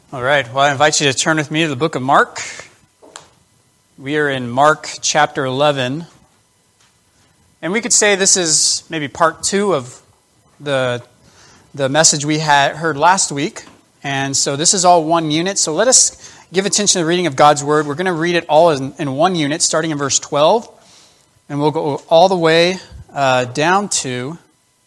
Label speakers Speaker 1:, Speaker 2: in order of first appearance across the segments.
Speaker 1: All right, well, I invite you to turn with me to the book of Mark. We are in Mark chapter 11. And we could say this is maybe part 2 of the message we had heard last week. And so this is all one unit. So let us give attention to the reading of God's Word. We're going to read it all in one unit, starting in verse 12. And we'll go all the way down to,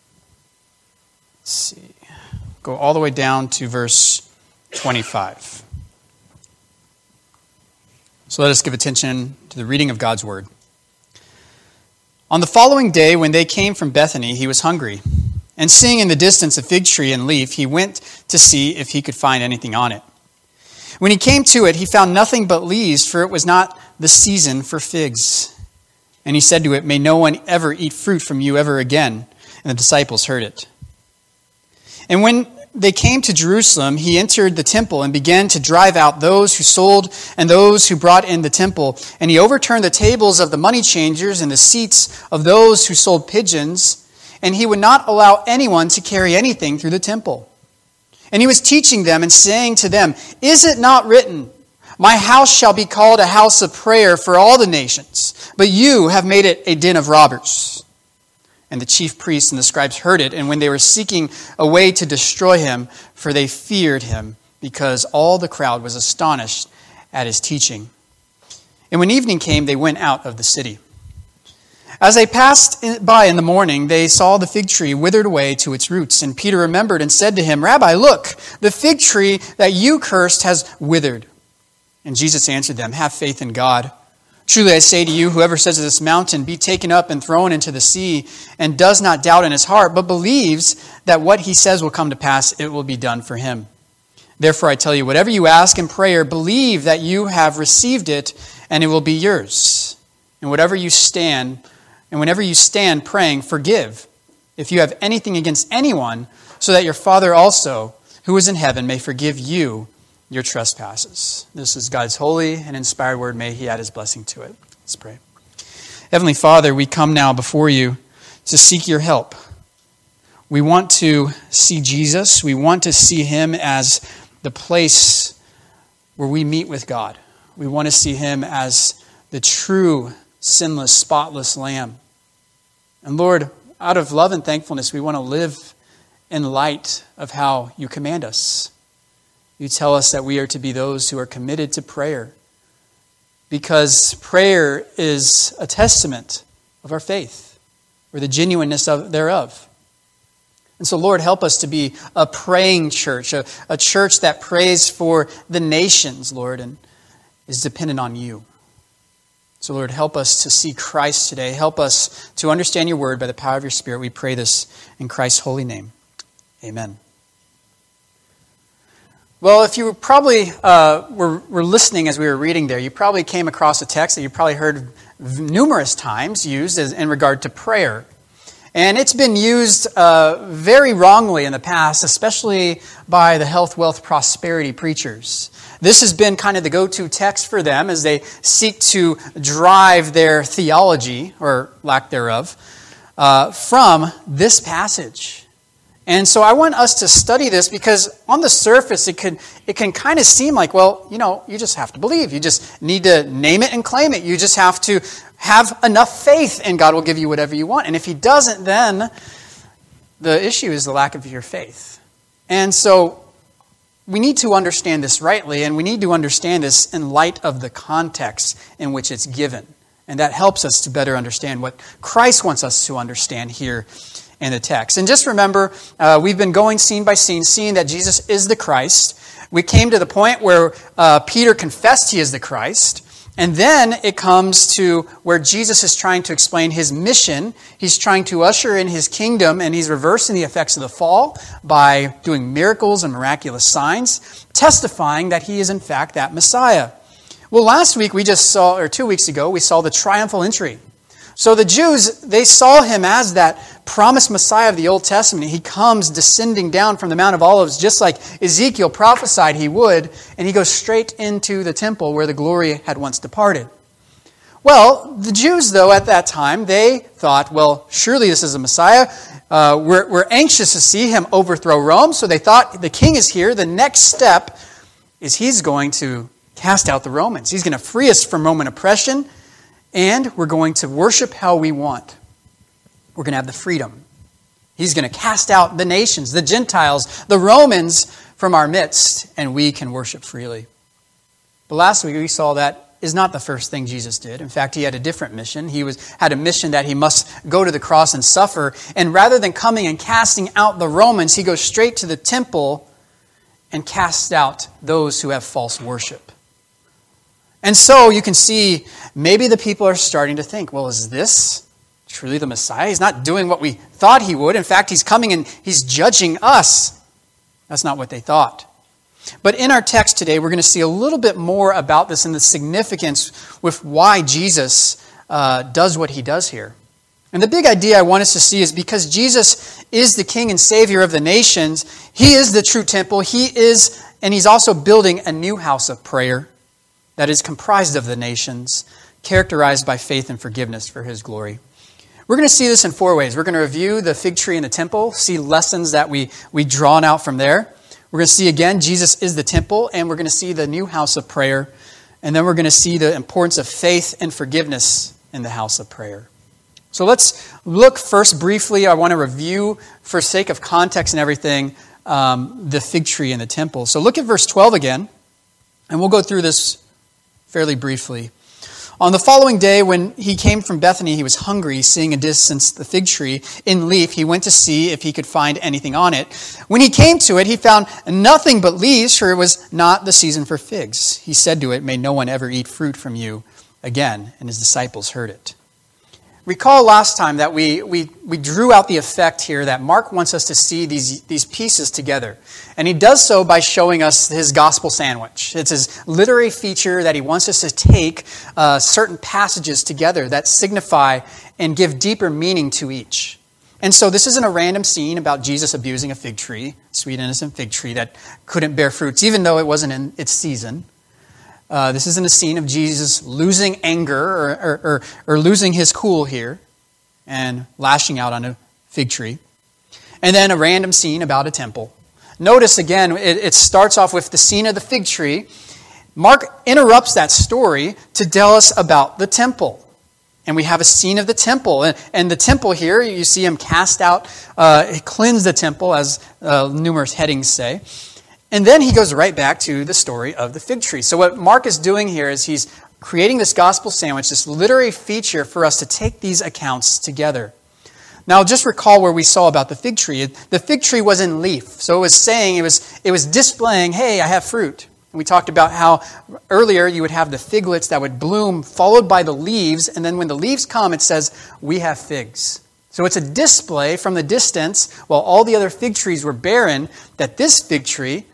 Speaker 1: go all the way down to verse 25. So let us give attention to the reading of God's Word. On the following day, when they came from Bethany, he was hungry. And seeing in the distance a fig tree and leaf, he went to see if he could find anything on it. When he came to it, he found nothing but leaves, for it was not the season for figs. And he said to it, "May no one ever eat fruit from you ever again." And the disciples heard it. And when they came to Jerusalem, he entered the temple and began to drive out those who sold and those who brought in the temple. And he overturned the tables of the money changers and the seats of those who sold pigeons. And he would not allow anyone to carry anything through the temple. And he was teaching them and saying to them, "Is it not written, 'My house shall be called a house of prayer for all the nations,' but you have made it a den of robbers." And the chief priests and the scribes heard it, and when they were seeking a way to destroy him, for they feared him, because all the crowd was astonished at his teaching. And when evening came, they went out of the city. As they passed by in the morning, they saw the fig tree withered away to its roots. And Peter remembered and said to him, "Rabbi, look, the fig tree that you cursed has withered." And Jesus answered them, "Have faith in God. Truly I say to you, whoever says to this mountain, 'Be taken up and thrown into the sea,' and does not doubt in his heart, but believes that what he says will come to pass, it will be done for him. Therefore I tell you, whatever you ask in prayer, believe that you have received it, and it will be yours. And whenever you stand praying, forgive if you have anything against anyone, so that your Father also, who is in heaven, may forgive you your trespasses." This is God's holy and inspired word. May he add his blessing to it. Let's pray. Heavenly Father, we come now before you to seek your help. We want to see Jesus. We want to see him as the place where we meet with God. We want to see him as the true, sinless, spotless Lamb. And Lord, out of love and thankfulness, we want to live in light of how you command us. You tell us that we are to be those who are committed to prayer, because prayer is a testament of our faith, or the genuineness thereof. And so, Lord, help us to be a praying church, a church that prays for the nations, Lord, and is dependent on you. So, Lord, help us to see Christ today. Help us to understand your word by the power of your Spirit. We pray this in Christ's holy name. Amen. Well, if you probably were listening as we were reading there, you probably came across a text that you probably heard numerous times used in regard to prayer. And it's been used very wrongly in the past, especially by the health, wealth, prosperity preachers. This has been kind of the go-to text for them as they seek to drive their theology, or lack thereof, from this passage. And so I want us to study this, because on the surface it can kind of seem like, well, you just have to believe. You just need to name it and claim it. You just have to have enough faith and God will give you whatever you want. And if he doesn't, then the issue is the lack of your faith. And so we need to understand this rightly, and we need to understand this in light of the context in which it's given. And that helps us to better understand what Christ wants us to understand here in the text. And just remember, we've been going scene by scene, seeing that Jesus is the Christ. We came to the point where Peter confessed he is the Christ. And then it comes to where Jesus is trying to explain his mission. He's trying to usher in his kingdom, and he's reversing the effects of the fall by doing miracles and miraculous signs, testifying that he is in fact that Messiah. Well, last week we just saw, or 2 weeks ago, we saw the triumphal entry. So the Jews, they saw him as that promised Messiah of the Old Testament. He comes descending down from the Mount of Olives just like Ezekiel prophesied he would, and he goes straight into the temple where the glory had once departed. Well, the Jews, though, at that time, they thought, well, surely this is a Messiah. We're anxious to see him overthrow Rome, so they thought the king is here. The next step is he's going to cast out the Romans. He's going to free us from Roman oppression, and we're going to worship how we want. We're going to have the freedom. He's going to cast out the nations, the Gentiles, the Romans from our midst, and we can worship freely. But last week we saw that is not the first thing Jesus did. In fact, he had a different mission. He had a mission that he must go to the cross and suffer. And rather than coming and casting out the Romans, he goes straight to the temple and casts out those who have false worship. And so you can see maybe the people are starting to think, well, is this truly the Messiah? He's not doing what we thought he would. In fact, he's coming and he's judging us. That's not what they thought. But in our text today, we're going to see a little bit more about this and the significance with why Jesus does what he does here. And the big idea I want us to see is because Jesus is the King and Savior of the nations, he is the true temple, and he's also building a new house of prayer that is comprised of the nations, characterized by faith and forgiveness for his glory. We're going to see this in 4 ways. We're going to review the fig tree and the temple, see lessons that we drawn out from there. We're going to see again, Jesus is the temple, and we're going to see the new house of prayer. And then we're going to see the importance of faith and forgiveness in the house of prayer. So let's look first briefly. I want to review, for sake of context and everything, the fig tree and the temple. So look at verse 12 again, and we'll go through this fairly briefly. On the following day, when he came from Bethany, he was hungry, seeing a distance the fig tree in leaf. He went to see if he could find anything on it. When he came to it, he found nothing but leaves, for it was not the season for figs. He said to it, "May no one ever eat fruit from you again." And his disciples heard it. Recall last time that we drew out the effect here that Mark wants us to see these pieces together. And he does so by showing us his gospel sandwich. It's his literary feature that he wants us to take certain passages together that signify and give deeper meaning to each. And so this isn't a random scene about Jesus abusing a fig tree, sweet innocent fig tree that couldn't bear fruits, even though it wasn't in its season. This isn't a scene of Jesus losing anger or losing his cool here and lashing out on a fig tree. And then a random scene about a temple. Notice again, it starts off with the scene of the fig tree. Mark interrupts that story to tell us about the temple. And we have a scene of the temple. And the temple here, you see him cast out, cleanse the temple, as numerous headings say. And then he goes right back to the story of the fig tree. So what Mark is doing here is he's creating this gospel sandwich, this literary feature for us to take these accounts together. Now just recall where we saw about the fig tree. The fig tree was in leaf. So it was saying, it was displaying, hey, I have fruit. And we talked about how earlier you would have the figlets that would bloom, followed by the leaves. And then when the leaves come, it says, we have figs. So it's a display from the distance, while all the other fig trees were barren, that this fig tree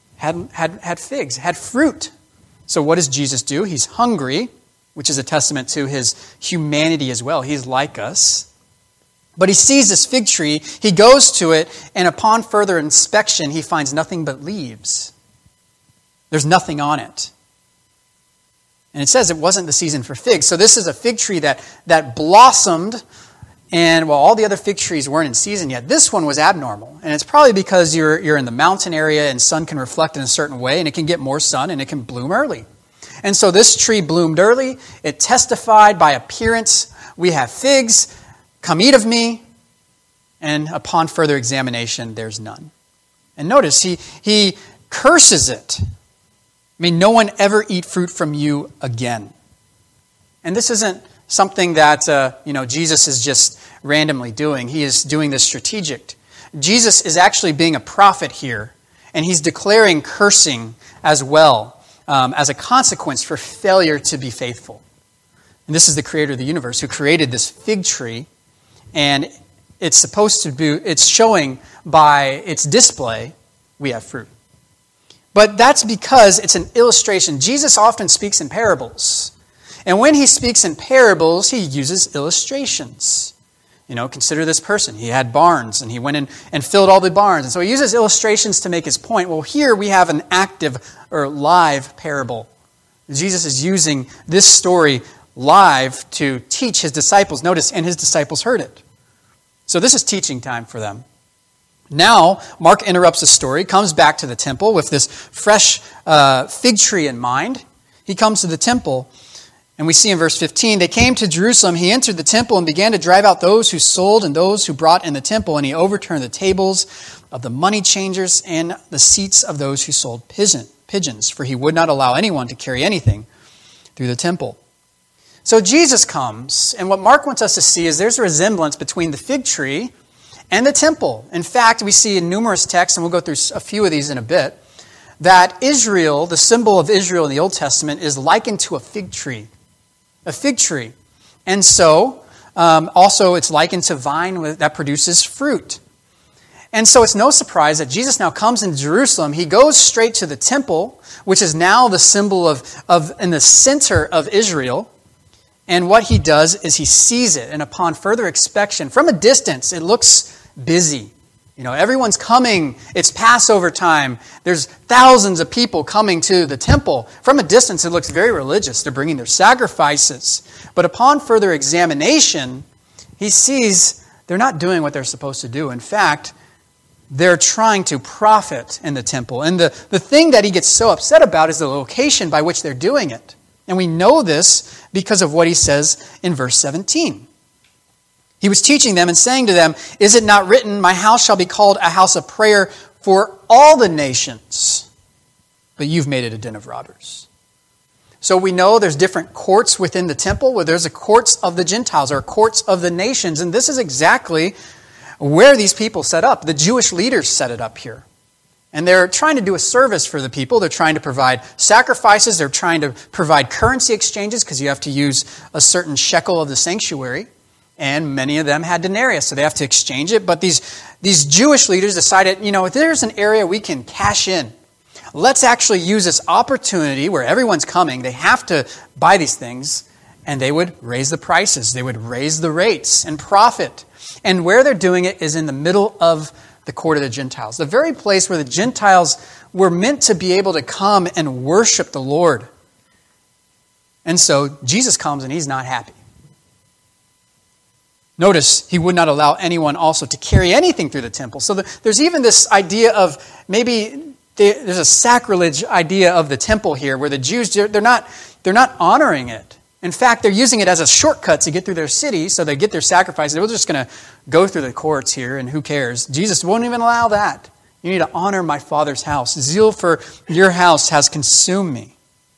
Speaker 1: had figs, had fruit. So what does Jesus do? He's hungry, which is a testament to his humanity as well. He's like us. But he sees this fig tree, he goes to it, and upon further inspection, he finds nothing but leaves. There's nothing on it. And it says it wasn't the season for figs. So this is a fig tree that blossomed. And while all the other fig trees weren't in season yet, this one was abnormal. And it's probably because you're in the mountain area and sun can reflect in a certain way, and it can get more sun and it can bloom early. And so this tree bloomed early. It testified by appearance, we have figs, come eat of me. And upon further examination, there's none. And notice, he curses it. May no one ever eat fruit from you again. And this isn't something that Jesus is just randomly doing. He is doing this strategic. Jesus is actually being a prophet here, and he's declaring cursing as well as a consequence for failure to be faithful. And this is the creator of the universe who created this fig tree, and it's showing by its display we have fruit. But that's because it's an illustration. Jesus often speaks in parables. And when he speaks in parables, he uses illustrations. Consider this person. He had barns, and he went in and filled all the barns. And so he uses illustrations to make his point. Well, here we have an active or live parable. Jesus is using this story live to teach his disciples. Notice, and his disciples heard it. So this is teaching time for them. Now, Mark interrupts the story, comes back to the temple with this fresh fig tree in mind. He comes to the temple, and we see in verse 15, they came to Jerusalem. He entered the temple and began to drive out those who sold and those who brought in the temple, and he overturned the tables of the money changers and the seats of those who sold pigeons, for he would not allow anyone to carry anything through the temple. So Jesus comes, and what Mark wants us to see is there's a resemblance between the fig tree and the temple. In fact, we see in numerous texts, and we'll go through a few of these in a bit, that Israel, the symbol of Israel in the Old Testament, is likened to a fig tree. A fig tree. And so, also it's likened to vine that produces fruit. And so it's no surprise that Jesus now comes into Jerusalem. He goes straight to the temple, which is now the symbol of in the center of Israel. And what he does is he sees it, and upon further inspection, from a distance, it looks busy. You know, everyone's coming. It's Passover time. There's thousands of people coming to the temple. From a distance, it looks very religious. They're bringing their sacrifices. But upon further examination, he sees they're not doing what they're supposed to do. In fact, they're trying to profit in the temple. And the thing that he gets so upset about is the location by which they're doing it. And we know this because of what he says in verse 17. He was teaching them and saying to them, "Is it not written, my house shall be called a house of prayer for all the nations? But you've made it a den of robbers." So we know there's different courts within the temple, where there's a courts of the Gentiles or courts of the nations. And this is exactly where these people set up. The Jewish leaders set it up here. And they're trying to do a service for the people. They're trying to provide sacrifices. They're trying to provide currency exchanges because you have to use a certain shekel of the sanctuary. And many of them had denarius, so they have to exchange it. But these Jewish leaders decided, if there's an area we can cash in, let's actually use this opportunity where everyone's coming. They have to buy these things, and they would raise the prices. They would raise the rates and profit. And where they're doing it is in the middle of the court of the Gentiles, the very place where the Gentiles were meant to be able to come and worship the Lord. And so Jesus comes and he's not happy. Notice he would not allow anyone also to carry anything through the temple. So there's even this idea of maybe there's a sacrilege idea of the temple here where the Jews, they're not honoring it. In fact, they're using it as a shortcut to get through their city, so they get their sacrifices. They're just going to go through the courts here, and who cares? Jesus won't even allow that. You need to honor my Father's house. Zeal for your house has consumed me.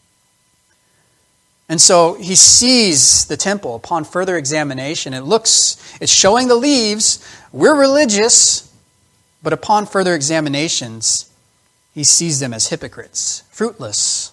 Speaker 1: And so he sees the temple upon further examination. It's showing the leaves. We're religious, but upon further examinations, he sees them as hypocrites, fruitless.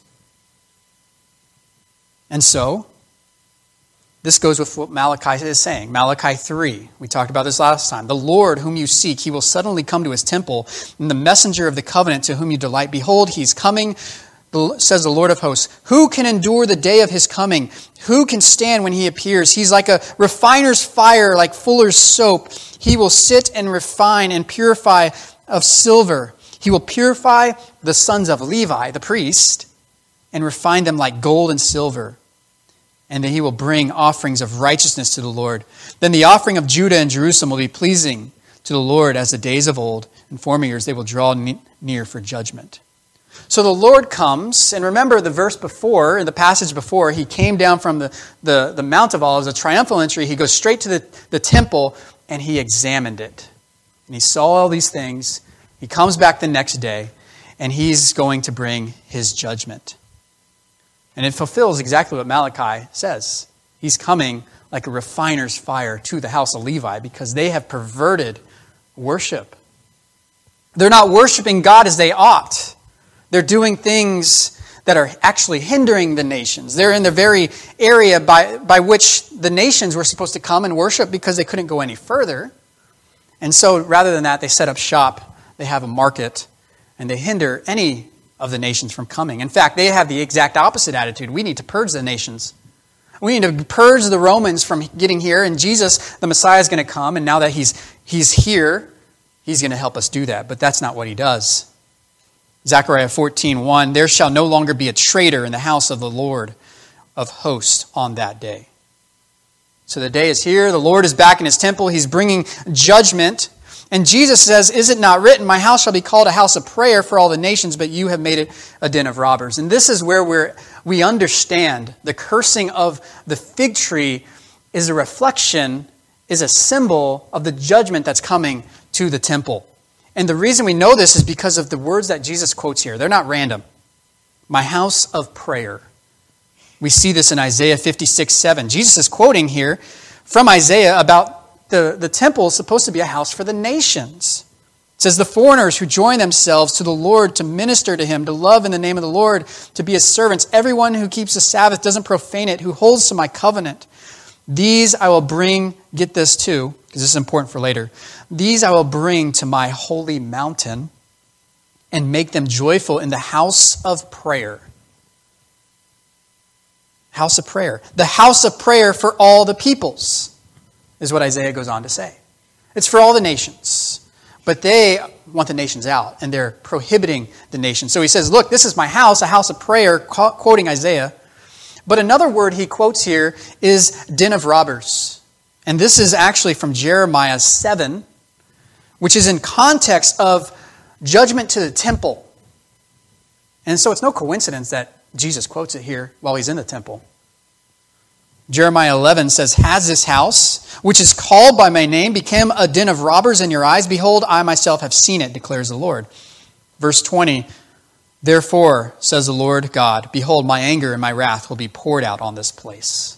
Speaker 1: And so, this goes with what Malachi is saying. Malachi 3, we talked about this last time. The Lord whom you seek, he will suddenly come to his temple, and the messenger of the covenant to whom you delight. Behold, he's coming, says the Lord of hosts. Who can endure the day of his coming? Who can stand when he appears? He's like a refiner's fire, like fuller's soap. He will sit and refine and purify of silver. He will purify the sons of Levi, the priest, and refine them like gold and silver. And then he will bring offerings of righteousness to the Lord. Then the offering of Judah and Jerusalem will be pleasing to the Lord as the days of old. In former years they will draw near for judgment. So the Lord comes, and remember the verse before, in the passage before, he came down from the Mount of Olives, a triumphal entry. He goes straight to the temple, and he examined it. And he saw all these things. He comes back the next day, and he's going to bring his judgment. And it fulfills exactly what Malachi says. He's coming like a refiner's fire to the house of Levi because they have perverted worship. They're not worshiping God as they ought. They're doing things that are actually hindering the nations. They're in the very area by which the nations were supposed to come and worship because they couldn't go any further. And so rather than that, they set up shop, they have a market, and they hinder any of the nations from coming. In fact, they have the exact opposite attitude. We need to purge the nations. We need to purge the Romans from getting here, and Jesus, the Messiah, is going to come, and now that he's here, he's going to help us do that. But that's not what he does. Zechariah 14:1, there shall no longer be a traitor in the house of the Lord of hosts on that day. So the day is here. The Lord is back in his temple. He's bringing judgment. And Jesus says, is it not written, my house shall be called a house of prayer for all the nations, but you have made it a den of robbers. And this is where we understand the cursing of the fig tree is a reflection, is a symbol of the judgment that's coming to the temple. And the reason we know this is because of the words that Jesus quotes here. They're not random. My house of prayer. We see this in Isaiah 56:7. Jesus is quoting here from Isaiah about the temple is supposed to be a house for the nations. It says, the foreigners who join themselves to the Lord to minister to him, to love in the name of the Lord, to be his servants, everyone who keeps the Sabbath, doesn't profane it, who holds to my covenant. These I will bring, get this too, because this is important for later. These I will bring to my holy mountain and make them joyful in the house of prayer. House of prayer. The house of prayer for all the peoples is what Isaiah goes on to say. It's for all the nations. But they want the nations out, and they're prohibiting the nations. So he says, look, this is my house, a house of prayer, quoting Isaiah. But another word he quotes here is den of robbers. And this is actually from Jeremiah 7, which is in context of judgment to the temple. And so it's no coincidence that Jesus quotes it here while he's in the temple. Jeremiah 11 says, has this house, which is called by my name, become a den of robbers in your eyes? Behold, I myself have seen it, declares the Lord. Verse 20, therefore, says the Lord God, behold, my anger and my wrath will be poured out on this place.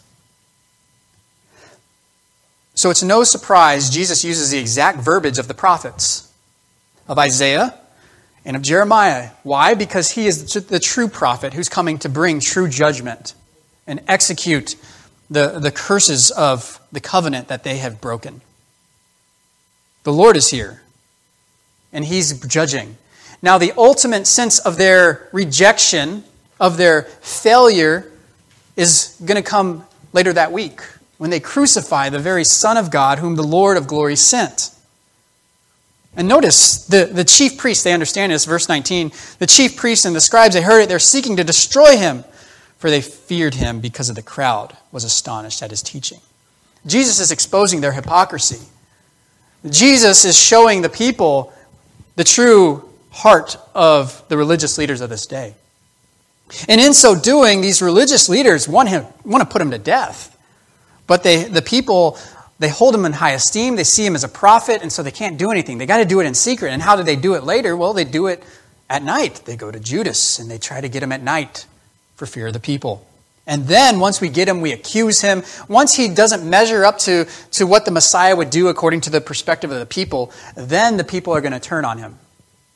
Speaker 1: So it's no surprise Jesus uses the exact verbiage of the prophets, of Isaiah and of Jeremiah. Why? Because he is the true prophet who's coming to bring true judgment and execute the curses of the covenant that they have broken. The Lord is here, and he's judging. Now, the ultimate sense of their rejection, of their failure, is going to come later that week, when they crucify the very Son of God, whom the Lord of glory sent. And notice, the chief priests, they understand this, verse 19, the chief priests and the scribes, they heard it, they're seeking to destroy him, for they feared him because of the crowd was astonished at his teaching. Jesus is exposing their hypocrisy. Jesus is showing the people the true heart of the religious leaders of this day. And in so doing, these religious leaders want to put him to death. But the people, they hold him in high esteem. They see him as a prophet, and so they can't do anything. They got to do it in secret. And how do they do it later? Well, they do it at night. They go to Judas, and they try to get him at night for fear of the people. And then once we get him, we accuse him. Once he doesn't measure up to what the Messiah would do according to the perspective of the people, then the people are going to turn on him.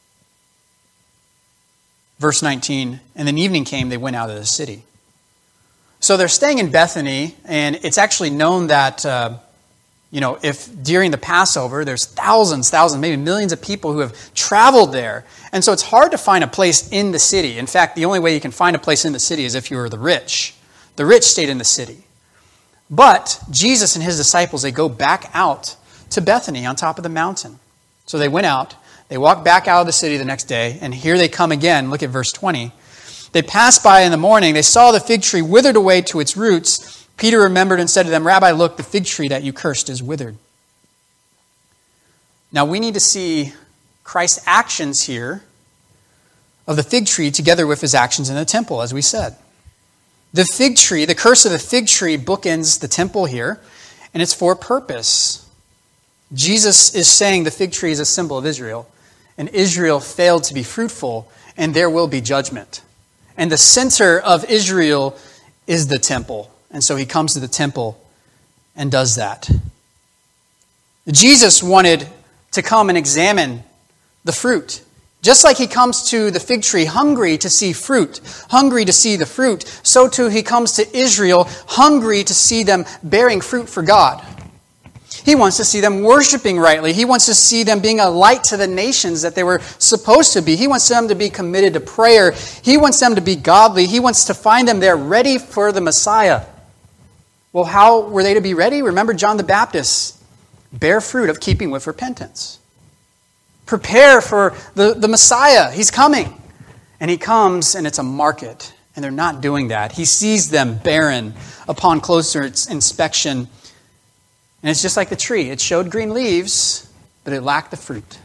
Speaker 1: Verse 19, and then evening came, they went out of the city. So they're staying in Bethany, and it's actually known that, if during the Passover, there's thousands, maybe millions of people who have traveled there. And so it's hard to find a place in the city. In fact, the only way you can find a place in the city is if you were the rich. The rich stayed in the city. But Jesus and his disciples, they go back out to Bethany on top of the mountain. So they went out. They walked back out of the city the next day, and here they come again. Look at verse 20. They passed by in the morning. They saw the fig tree withered away to its roots. Peter remembered and said to them, Rabbi, look, the fig tree that you cursed is withered. Now we need to see Christ's actions here of the fig tree together with his actions in the temple, as we said. The fig tree, the curse of the fig tree bookends the temple here, and it's for a purpose. Jesus is saying the fig tree is a symbol of Israel, and Israel failed to be fruitful, and there will be judgment. And the center of Israel is the temple. And so he comes to the temple and does that. Jesus wanted to come and examine the fruit. Just like he comes to the fig tree hungry to see fruit, hungry to see the fruit, so too he comes to Israel hungry to see them bearing fruit for God. He wants to see them worshiping rightly. He wants to see them being a light to the nations that they were supposed to be. He wants them to be committed to prayer. He wants them to be godly. He wants to find them there ready for the Messiah. Well, how were they to be ready? Remember John the Baptist. Bear fruit of keeping with repentance. Prepare for the Messiah. He's coming. And he comes and it's a market. And they're not doing that. He sees them barren upon closer inspection. And it's just like the tree. It showed green leaves, but it lacked the fruit.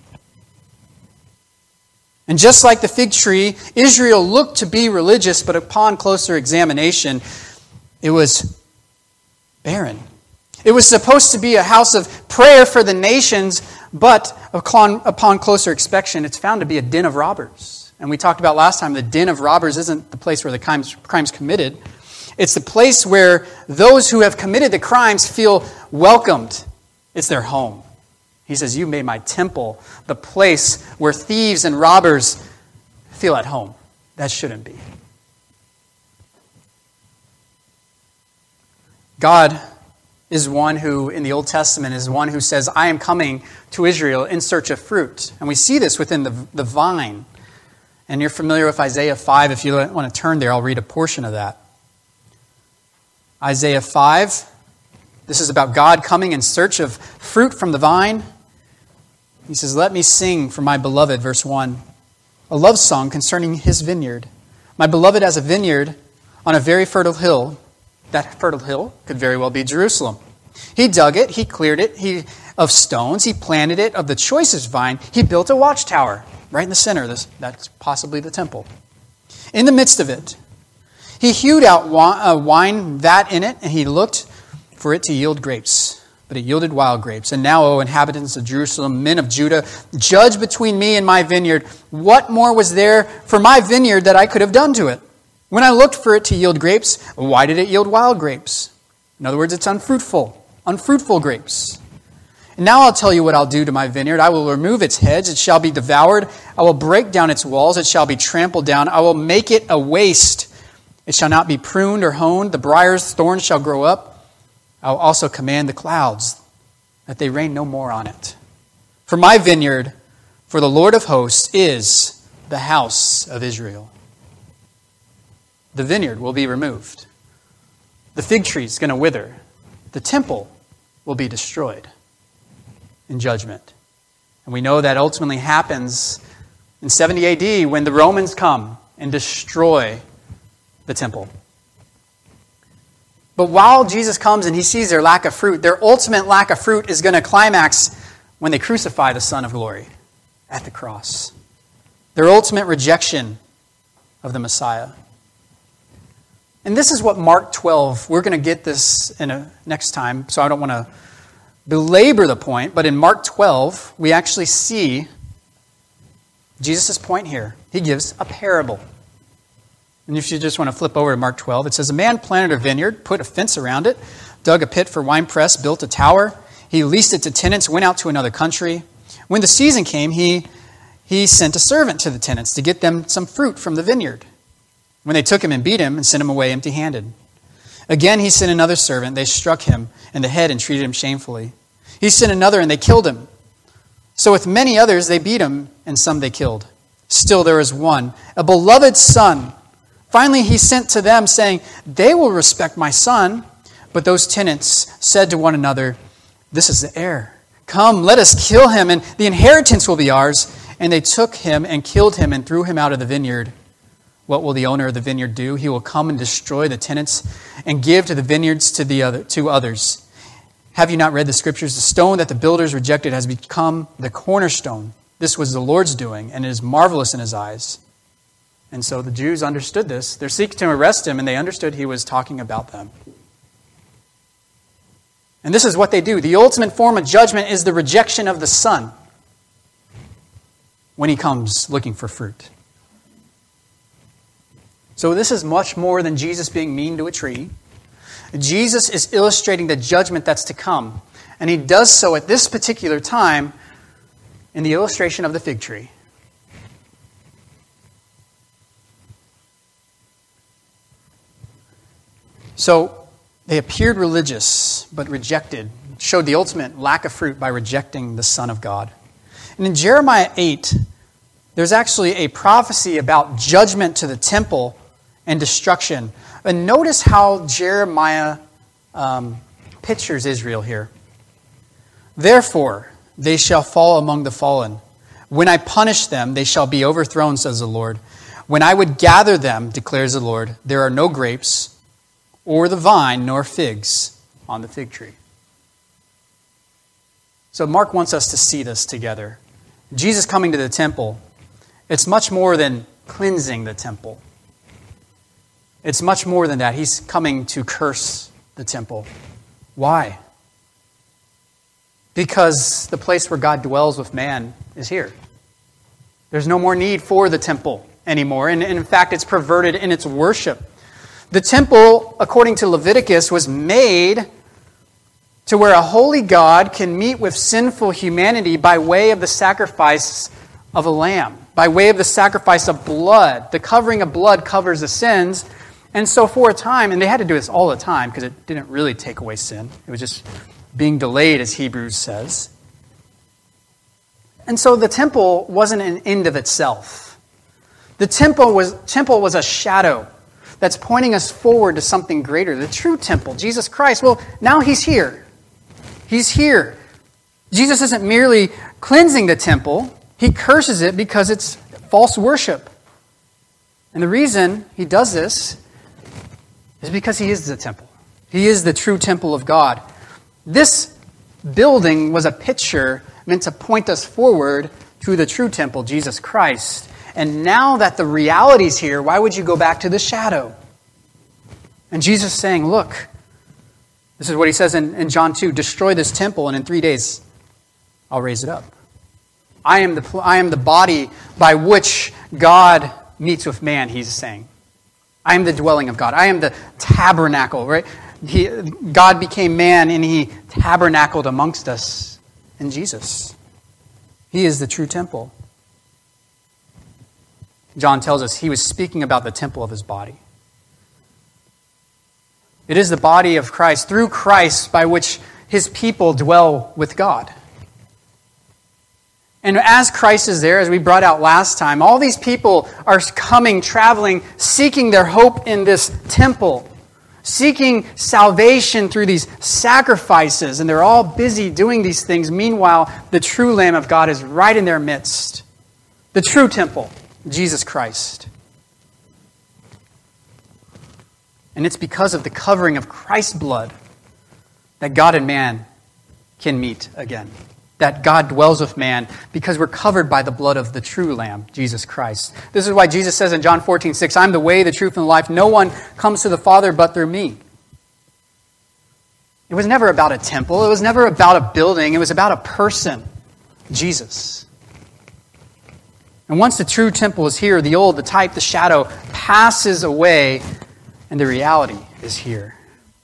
Speaker 1: And just like the fig tree, Israel looked to be religious, but upon closer examination, it was barren. It was supposed to be a house of prayer for the nations, but upon closer inspection, it's found to be a den of robbers. And we talked about last time, the den of robbers isn't the place where the crime's committed. It's the place where those who have committed the crimes feel welcomed. It's their home. He says, you made my temple the place where thieves and robbers feel at home. That shouldn't be. God is one who, in the Old Testament, is one who says, I am coming to Israel in search of fruit. And we see this within the vine. And you're familiar with Isaiah 5. If you want to turn there, I'll read a portion of that. Isaiah 5. This is about God coming in search of fruit from the vine. He says, let me sing for my beloved, verse 1, a love song concerning his vineyard. My beloved has a vineyard on a very fertile hill. That fertile hill could very well be Jerusalem. He dug it, he cleared it of stones, he planted it of the choicest vine. He built a watchtower right in the center. That's possibly the temple. In the midst of it, he hewed out a wine vat in it, and he looked for it to yield grapes. But it yielded wild grapes. And now, O inhabitants of Jerusalem, men of Judah, judge between me and my vineyard. What more was there for my vineyard that I could have done to it? When I looked for it to yield grapes, why did it yield wild grapes? In other words, it's unfruitful grapes. And now I'll tell you what I'll do to my vineyard. I will remove its hedge. It shall be devoured. I will break down its walls. It shall be trampled down. I will make it a waste. It shall not be pruned or honed. The briars, thorns shall grow up. I will also command the clouds that they rain no more on it. For my vineyard, for the Lord of hosts, is the house of Israel. The vineyard will be removed. The fig tree is going to wither. The temple will be destroyed in judgment. And we know that ultimately happens in 70 AD when the Romans come and destroy the temple. But while Jesus comes and he sees their lack of fruit, their ultimate lack of fruit is going to climax when they crucify the Son of Glory at the cross. Their ultimate rejection of the Messiah. And this is what Mark 12, we're going to get this next time, so I don't want to belabor the point, but in Mark 12, we actually see Jesus' point here. He gives a parable. And if you just want to flip over to Mark 12, it says, a man planted a vineyard, put a fence around it, dug a pit for winepress, built a tower. He leased it to tenants, went out to another country. When the season came, he sent a servant to the tenants to get them some fruit from the vineyard. When they took him and beat him and sent him away empty-handed. Again, he sent another servant. They struck him in the head and treated him shamefully. He sent another and they killed him. So with many others, they beat him and some they killed. Still there is one, a beloved son. Finally, he sent to them, saying, they will respect my son. But those tenants said to one another, this is the heir. Come, let us kill him, and the inheritance will be ours. And they took him and killed him and threw him out of the vineyard. What will the owner of the vineyard do? He will come and destroy the tenants and give to the vineyards to others. Have you not read the scriptures? The stone that the builders rejected has become the cornerstone. This was the Lord's doing, and it is marvelous in his eyes. And so the Jews understood this. They're seeking to arrest him, and they understood he was talking about them. And this is what they do. The ultimate form of judgment is the rejection of the Son when he comes looking for fruit. So this is much more than Jesus being mean to a tree. Jesus is illustrating the judgment that's to come. And he does so at this particular time in the illustration of the fig tree. So they appeared religious, but showed the ultimate lack of fruit by rejecting the Son of God. And in Jeremiah 8, there's actually a prophecy about judgment to the temple and destruction. And notice how Jeremiah pictures Israel here. Therefore, they shall fall among the fallen. When I punish them, they shall be overthrown, says the Lord. When I would gather them, declares the Lord, there are no grapes, or the vine, nor figs on the fig tree. So Mark wants us to see this together. Jesus coming to the temple, it's much more than cleansing the temple. It's much more than that. He's coming to curse the temple. Why? Because the place where God dwells with man is here. There's no more need for the temple anymore. And in fact, it's perverted in its worship. The temple, according to Leviticus, was made to where a holy God can meet with sinful humanity by way of the sacrifice of a lamb, by way of the sacrifice of blood. The covering of blood covers the sins. And so for a time, and they had to do this all the time because it didn't really take away sin. It was just being delayed, as Hebrews says. And so the temple wasn't an end of itself. The temple was a shadow that's pointing us forward to something greater, the true temple, Jesus Christ. Well, now he's here. He's here. Jesus isn't merely cleansing the temple. He curses it because it's false worship. And the reason he does this is because he is the temple. He is the true temple of God. This building was a picture meant to point us forward to the true temple, Jesus Christ. And now that the reality's here, why would you go back to the shadow? And Jesus is saying, look, this is what he says in John 2, destroy this temple and in 3 days I'll raise it up. I am the body by which God meets with man, he's saying. I am the dwelling of God. I am the tabernacle, right? God became man and he tabernacled amongst us in Jesus. He is the true temple. John tells us he was speaking about the temple of his body. It is the body of Christ, through Christ, by which his people dwell with God. And as Christ is there, as we brought out last time, all these people are coming, traveling, seeking their hope in this temple, seeking salvation through these sacrifices, and they're all busy doing these things. Meanwhile, the true Lamb of God is right in their midst. The true temple, Jesus Christ. And it's because of the covering of Christ's blood that God and man can meet again. That God dwells with man because we're covered by the blood of the true Lamb, Jesus Christ. This is why Jesus says in John 14:6, I'm the way, the truth, and the life. No one comes to the Father but through me. It was never about a temple. It was never about a building. It was about a person, Jesus. And once the true temple is here, the old, the type, the shadow passes away, and the reality is here.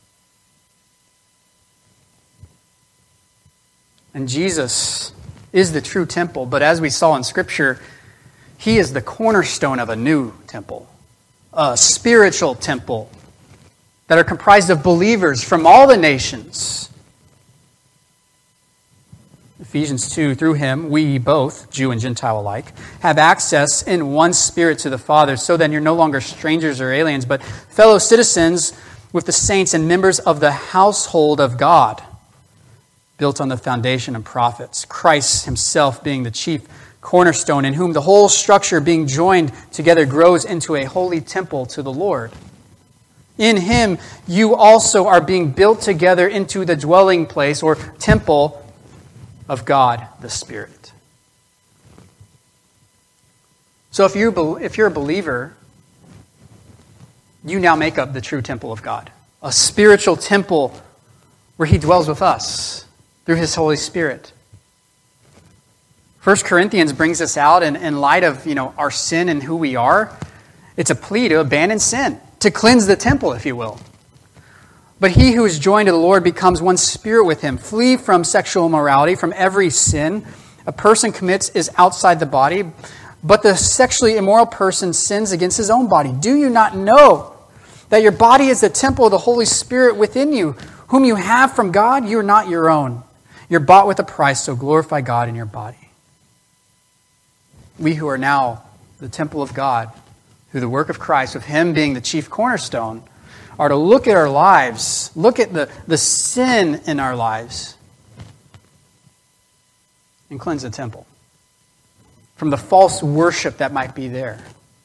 Speaker 1: And Jesus is the true temple, but as we saw in Scripture, he is the cornerstone of a new temple, a spiritual temple that are comprised of believers from all the nations. Ephesians 2, through him, we both, Jew and Gentile alike, have access in one Spirit to the Father, so then you're no longer strangers or aliens, but fellow citizens with the saints and members of the household of God, built on the foundation of prophets, Christ himself being the chief cornerstone, in whom the whole structure being joined together grows into a holy temple to the Lord. In him you also are being built together into the dwelling place or temple of God the Spirit. So if you're a believer, you now make up the true temple of God, a spiritual temple where he dwells with us through his Holy Spirit. 1 Corinthians brings us out in light of our sin and who we are. It's a plea to abandon sin, to cleanse the temple, if you will. But he who is joined to the Lord becomes one spirit with him. Flee from sexual immorality, from every sin a person commits is outside the body, but the sexually immoral person sins against his own body. Do you not know that your body is the temple of the Holy Spirit within you, whom you have from God? You are not your own. You're bought with a price, so glorify God in your body. We who are now the temple of God, through the work of Christ, with him being the chief cornerstone, are to look at our lives, look at the sin in our lives, and cleanse the temple from the false worship that might be there.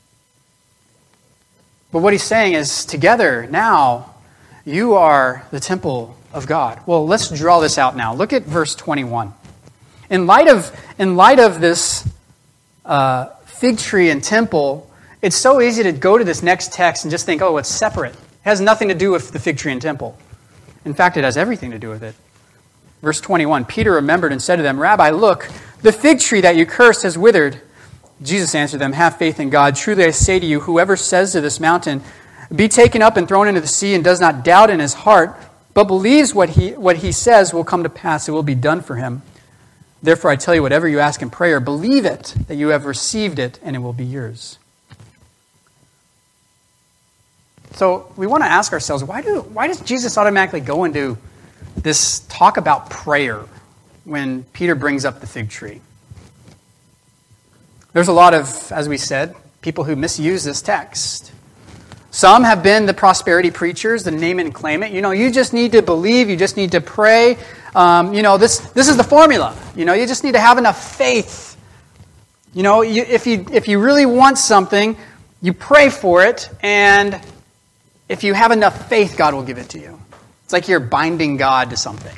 Speaker 1: But what he's saying is, together now, you are the temple of God. Well, let's draw this out now. Look at verse 21. In light of this fig tree and temple, it's so easy to go to this next text and just think, oh, it's separate. It has nothing to do with the fig tree and temple. In fact, it has everything to do with it. Verse 21, Peter remembered and said to them, Rabbi, look, the fig tree that you cursed has withered. Jesus answered them, have faith in God. Truly I say to you, whoever says to this mountain, be taken up and thrown into the sea, and does not doubt in his heart, but believes what he says will come to pass, it will be done for him. Therefore I tell you, whatever you ask in prayer, believe it, that you have received it, and it will be yours. So we want to ask ourselves, why does Jesus automatically go into this talk about prayer when Peter brings up the fig tree? There's a lot of, as we said, people who misuse this text. Some have been the prosperity preachers, the name it and claim it. You just need to believe, you just need to pray. This is the formula. You just need to have enough faith. If you really want something, you pray for it, and if you have enough faith, God will give it to you. It's like you're binding God to something.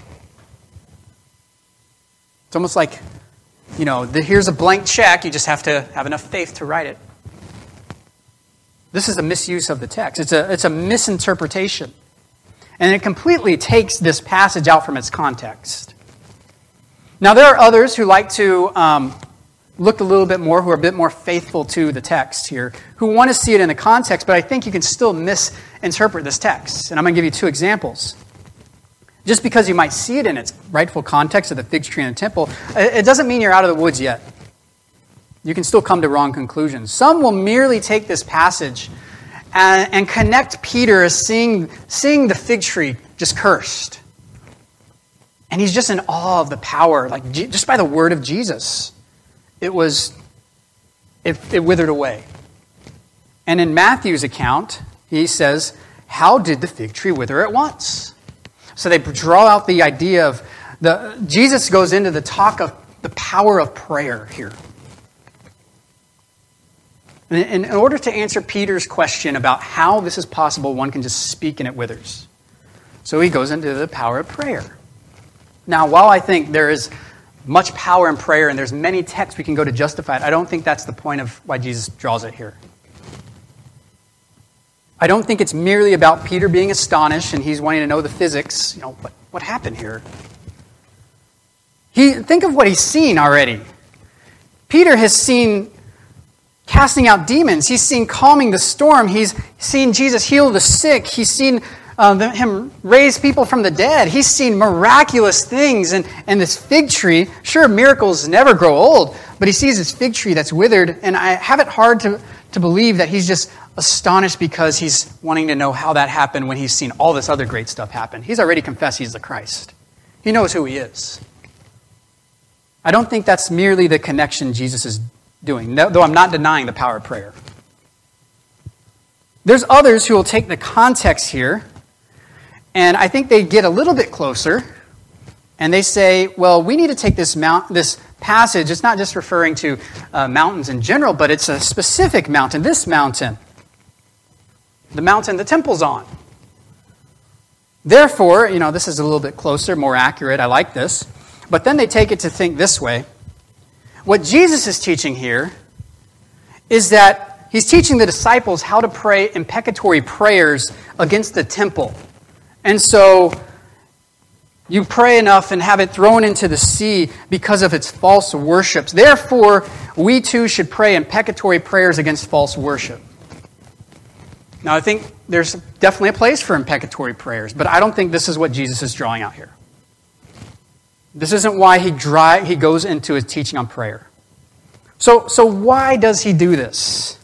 Speaker 1: It's almost like, here's a blank check, you just have to have enough faith to write it. This is a misuse of the text. It's a misinterpretation. And it completely takes this passage out from its context. Now, there are others who like to look a little bit more, who are a bit more faithful to the text here, who want to see it in the context, but I think you can still misinterpret this text. And I'm going to give you two examples. Just because you might see it in its rightful context of the fig tree and the temple, it doesn't mean you're out of the woods yet. You can still come to wrong conclusions. Some will merely take this passage and connect Peter as seeing the fig tree just cursed. And he's just in awe of the power, like just by the word of Jesus. It withered away. And in Matthew's account, he says, how did the fig tree wither at once? So they draw out the idea of Jesus goes into the talk of the power of prayer here. And in order to answer Peter's question about how this is possible, one can just speak and it withers. So he goes into the power of prayer. Now, while I think there is much power in prayer and there's many texts we can go to justify it, I don't think that's the point of why Jesus draws it here. I don't think it's merely about Peter being astonished and he's wanting to know the physics. What happened here? Think of what he's seen already. Peter has seen casting out demons. He's seen calming the storm. He's seen Jesus heal the sick. He's seen him raise people from the dead. He's seen miraculous things. And this fig tree, sure, miracles never grow old, but he sees this fig tree that's withered. And I have it hard to believe that he's just astonished because he's wanting to know how that happened when he's seen all this other great stuff happen. He's already confessed he's the Christ. He knows who he is. I don't think that's merely the connection Jesus is doing, though I'm not denying the power of prayer. There's others who will take the context here, and I think they get a little bit closer, and they say, well, we need to take this passage. It's not just referring to mountains in general, but it's a specific mountain, this mountain, the mountain the temple's on. Therefore, this is a little bit closer, more accurate. I like this. But then they take it to think this way. What Jesus is teaching here is that he's teaching the disciples how to pray imprecatory prayers against the temple. And so you pray enough and have it thrown into the sea because of its false worships. Therefore, we too should pray imprecatory prayers against false worship. Now, I think there's definitely a place for imprecatory prayers, but I don't think this is what Jesus is drawing out here. This isn't why he goes into his teaching on prayer. So why does he do this?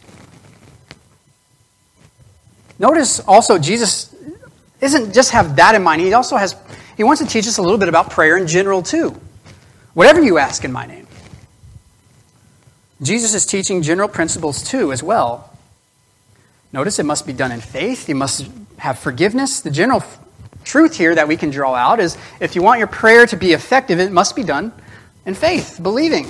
Speaker 1: Notice also Jesus doesn't just have that in mind. He wants to teach us a little bit about prayer in general too. Whatever you ask in my name. Jesus is teaching general principles too as well. Notice it must be done in faith. You must have forgiveness. The general truth here that we can draw out is if you want your prayer to be effective, it must be done in faith, believing.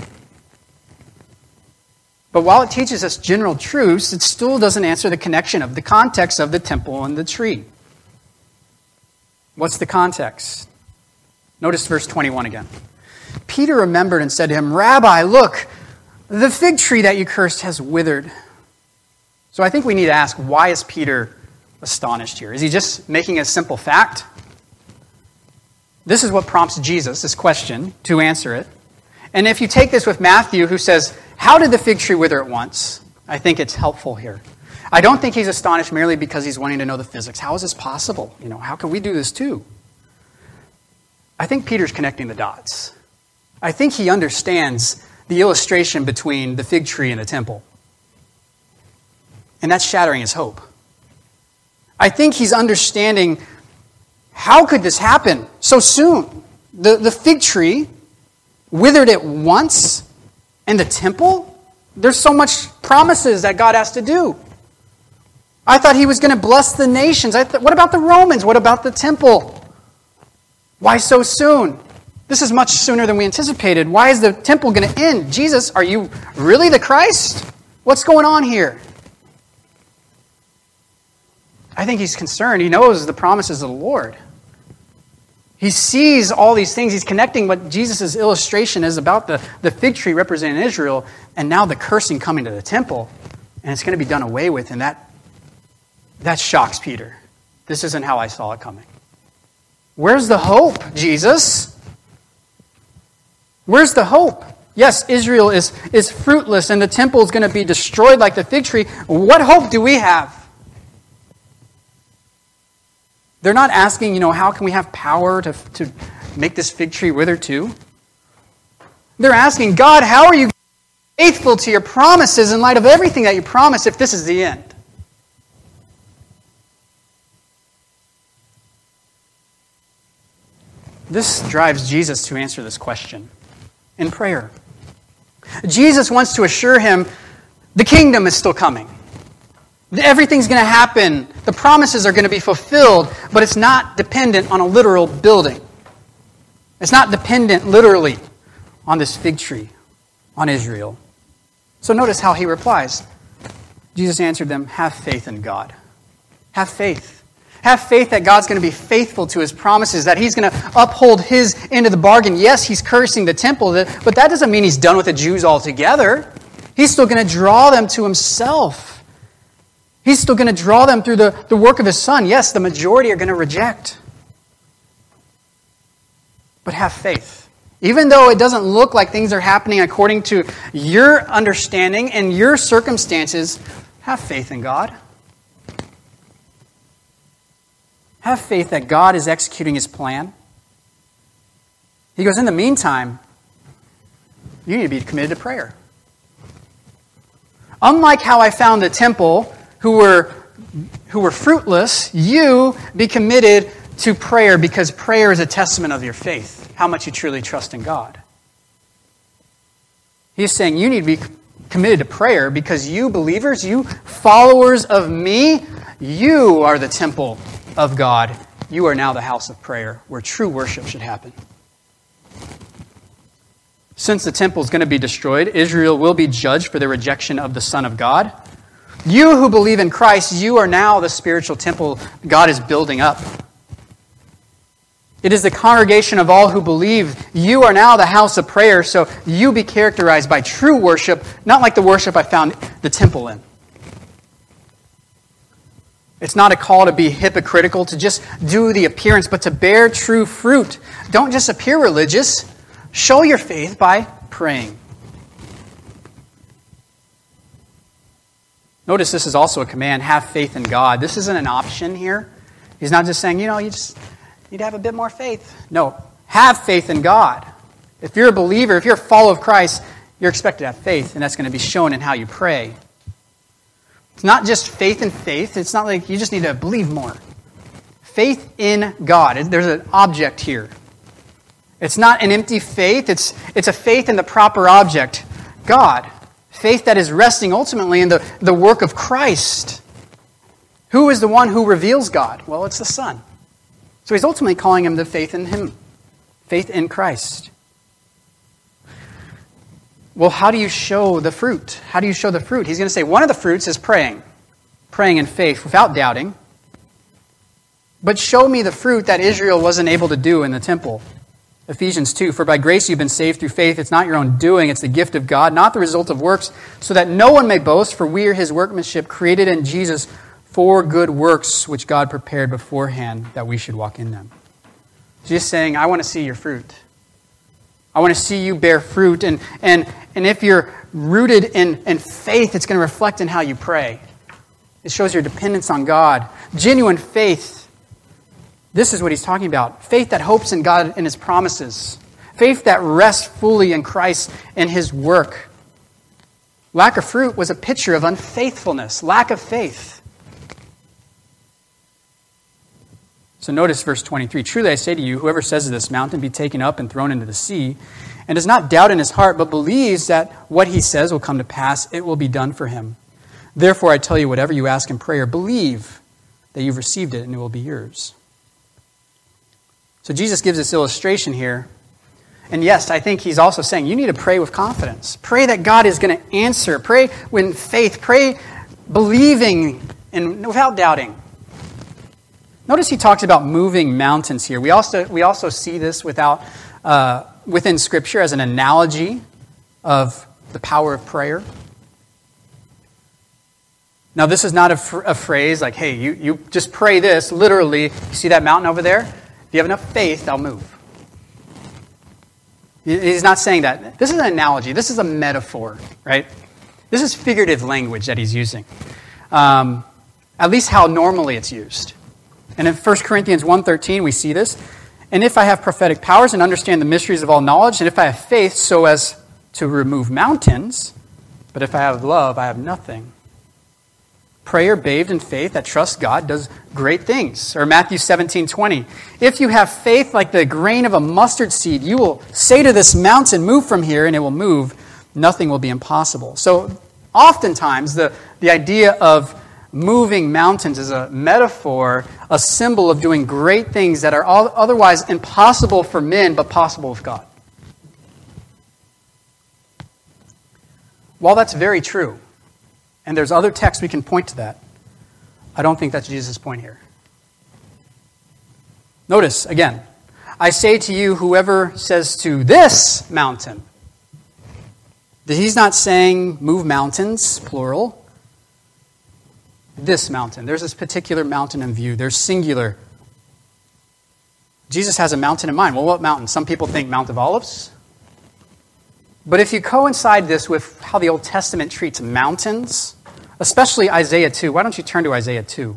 Speaker 1: But while it teaches us general truths, it still doesn't answer the connection of the context of the temple and the tree. What's the context? Notice verse 21 again. Peter remembered and said to him, "Rabbi, look, the fig tree that you cursed has withered." So I think we need to ask, why is Peter astonished here? Is he just making a simple fact? This is what prompts Jesus, this question, to answer it. And if you take this with Matthew, who says, "How did the fig tree wither at once?" I think it's helpful here. I don't think he's astonished merely because he's wanting to know the physics. How is this possible? How can we do this too? I think Peter's connecting the dots. I think he understands the illustration between the fig tree and the temple. And that's shattering his hope. I think he's understanding, how could this happen so soon? The fig tree withered at once, and the temple? There's so much promises that God has to do. I thought he was going to bless the nations. What about the Romans? What about the temple? Why so soon? This is much sooner than we anticipated. Why is the temple going to end? Jesus, are you really the Christ? What's going on here? I think he's concerned. He knows the promises of the Lord. He sees all these things. He's connecting what Jesus' illustration is about the fig tree representing Israel, and now the cursing coming to the temple, and it's going to be done away with, and that shocks Peter. This isn't how I saw it coming. Where's the hope, Jesus? Where's the hope? Yes, Israel is fruitless, and the temple is going to be destroyed like the fig tree. What hope do we have? They're not asking, how can we have power to make this fig tree wither too? They're asking, God, how are you faithful to your promises in light of everything that you promised if this is the end? This drives Jesus to answer this question in prayer. Jesus wants to assure him the kingdom is still coming. Everything's going to happen. The promises are going to be fulfilled, but it's not dependent on a literal building. It's not dependent literally on this fig tree, on Israel. So notice how he replies. Jesus answered them, "Have faith in God." Have faith. Have faith that God's going to be faithful to his promises, that he's going to uphold his end of the bargain. Yes, he's cursing the temple, but that doesn't mean he's done with the Jews altogether. He's still going to draw them to himself. He's still going to draw them through the work of his Son. Yes, the majority are going to reject. But have faith. Even though it doesn't look like things are happening according to your understanding and your circumstances, have faith in God. Have faith that God is executing his plan. He goes, in the meantime, you need to be committed to prayer. Unlike how I found the temple who were fruitless, you be committed to prayer, because prayer is a testament of your faith, how much you truly trust in God. He's saying you need to be committed to prayer because you believers, you followers of me, you are the temple of God. You are now the house of prayer where true worship should happen. Since the temple is going to be destroyed, Israel will be judged for their rejection of the Son of God. You who believe in Christ, you are now the spiritual temple God is building up. It is the congregation of all who believe. You are now the house of prayer, so you be characterized by true worship, not like the worship I found the temple in. It's not a call to be hypocritical, to just do the appearance, but to bear true fruit. Don't just appear religious. Show your faith by praying. Notice this is also a command, have faith in God. This isn't an option here. He's not just saying, you just need to have a bit more faith. No, have faith in God. If you're a believer, if you're a follower of Christ, you're expected to have faith, and that's going to be shown in how you pray. It's not just faith in faith. It's not like you just need to believe more. Faith in God. There's an object here. It's not an empty faith. It's a faith in the proper object, God. Faith that is resting ultimately in the work of Christ. Who is the one who reveals God? Well, it's the Son. So he's ultimately calling him the faith in him. Faith in Christ. Well, how do you show the fruit? How do you show the fruit? He's going to say one of the fruits is praying. Praying in faith without doubting. But show me the fruit that Israel wasn't able to do in the temple. Ephesians 2, for by grace you've been saved through faith. It's not your own doing, it's the gift of God, not the result of works, so that no one may boast, for we are his workmanship, created in Jesus for good works, which God prepared beforehand that we should walk in them. Jesus saying, I want to see your fruit. I want to see you bear fruit. And if you're rooted in faith, it's going to reflect in how you pray. It shows your dependence on God. Genuine faith. This is what he's talking about. Faith that hopes in God and his promises. Faith that rests fully in Christ and his work. Lack of fruit was a picture of unfaithfulness, lack of faith. So notice verse 23. Truly I say to you, whoever says to this mountain, be taken up and thrown into the sea, and does not doubt in his heart, but believes that what he says will come to pass, it will be done for him. Therefore I tell you, whatever you ask in prayer, believe that you've received it and it will be yours. So Jesus gives this illustration here. And yes, I think he's also saying you need to pray with confidence. Pray that God is going to answer. Pray with faith. Pray believing and without doubting. Notice he talks about moving mountains here. We also see this within Scripture as an analogy of the power of prayer. Now, this is not a phrase like, hey, you just pray this. Literally, you see that mountain over there? If you have enough faith, I'll move. He's not saying that. This is an analogy. This is a metaphor, right? This is figurative language that he's using. At least how normally it's used. And in 1 Corinthians 1:13, we see this. And if I have prophetic powers and understand the mysteries of all knowledge, and if I have faith so as to remove mountains, but if I have love, I have nothing. Prayer bathed in faith that trusts God does great things. Or Matthew 17:20. If you have faith like the grain of a mustard seed, you will say to this mountain, move from here, and it will move. Nothing will be impossible. So oftentimes the idea of moving mountains is a metaphor, a symbol of doing great things that are otherwise impossible for men, but possible with God. While that's very true, and there's other texts we can point to that, I don't think that's Jesus' point here. Notice, again, I say to you, whoever says to this mountain, that he's not saying move mountains, plural. This mountain. There's this particular mountain in view. There's singular. Jesus has a mountain in mind. Well, what mountain? Some people think Mount of Olives. But if you coincide this with how the Old Testament treats mountains, especially Isaiah 2, why don't you turn to Isaiah 2?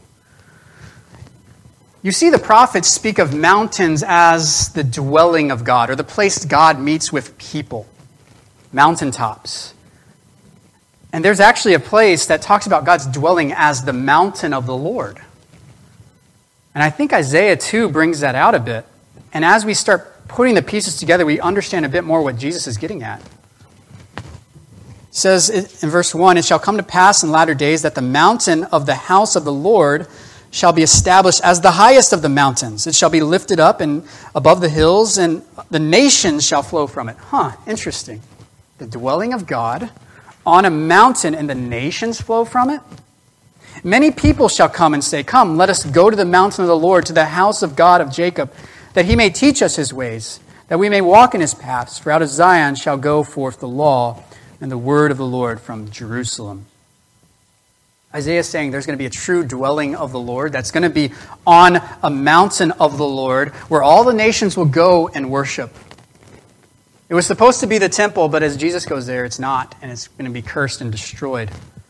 Speaker 1: You see the prophets speak of mountains as the dwelling of God, or the place God meets with people. Mountaintops. And there's actually a place that talks about God's dwelling as the mountain of the Lord. And I think Isaiah 2 brings that out a bit. And as we start putting the pieces together, we understand a bit more what Jesus is getting at. It says in verse 1, it shall come to pass in latter days that the mountain of the house of the Lord shall be established as the highest of the mountains. It shall be lifted up and above the hills, and the nations shall flow from it. Interesting. The dwelling of God on a mountain, and the nations flow from it? Many people shall come and say, come, let us go to the mountain of the Lord, to the house of God of Jacob, that he may teach us his ways, that we may walk in his paths. For out of Zion shall go forth the law and the word of the Lord from Jerusalem. Isaiah is saying there's going to be a true dwelling of the Lord that's going to be on a mountain of the Lord where all the nations will go and worship. It was supposed to be the temple, but as Jesus goes there, it's not, and it's going to be cursed and destroyed.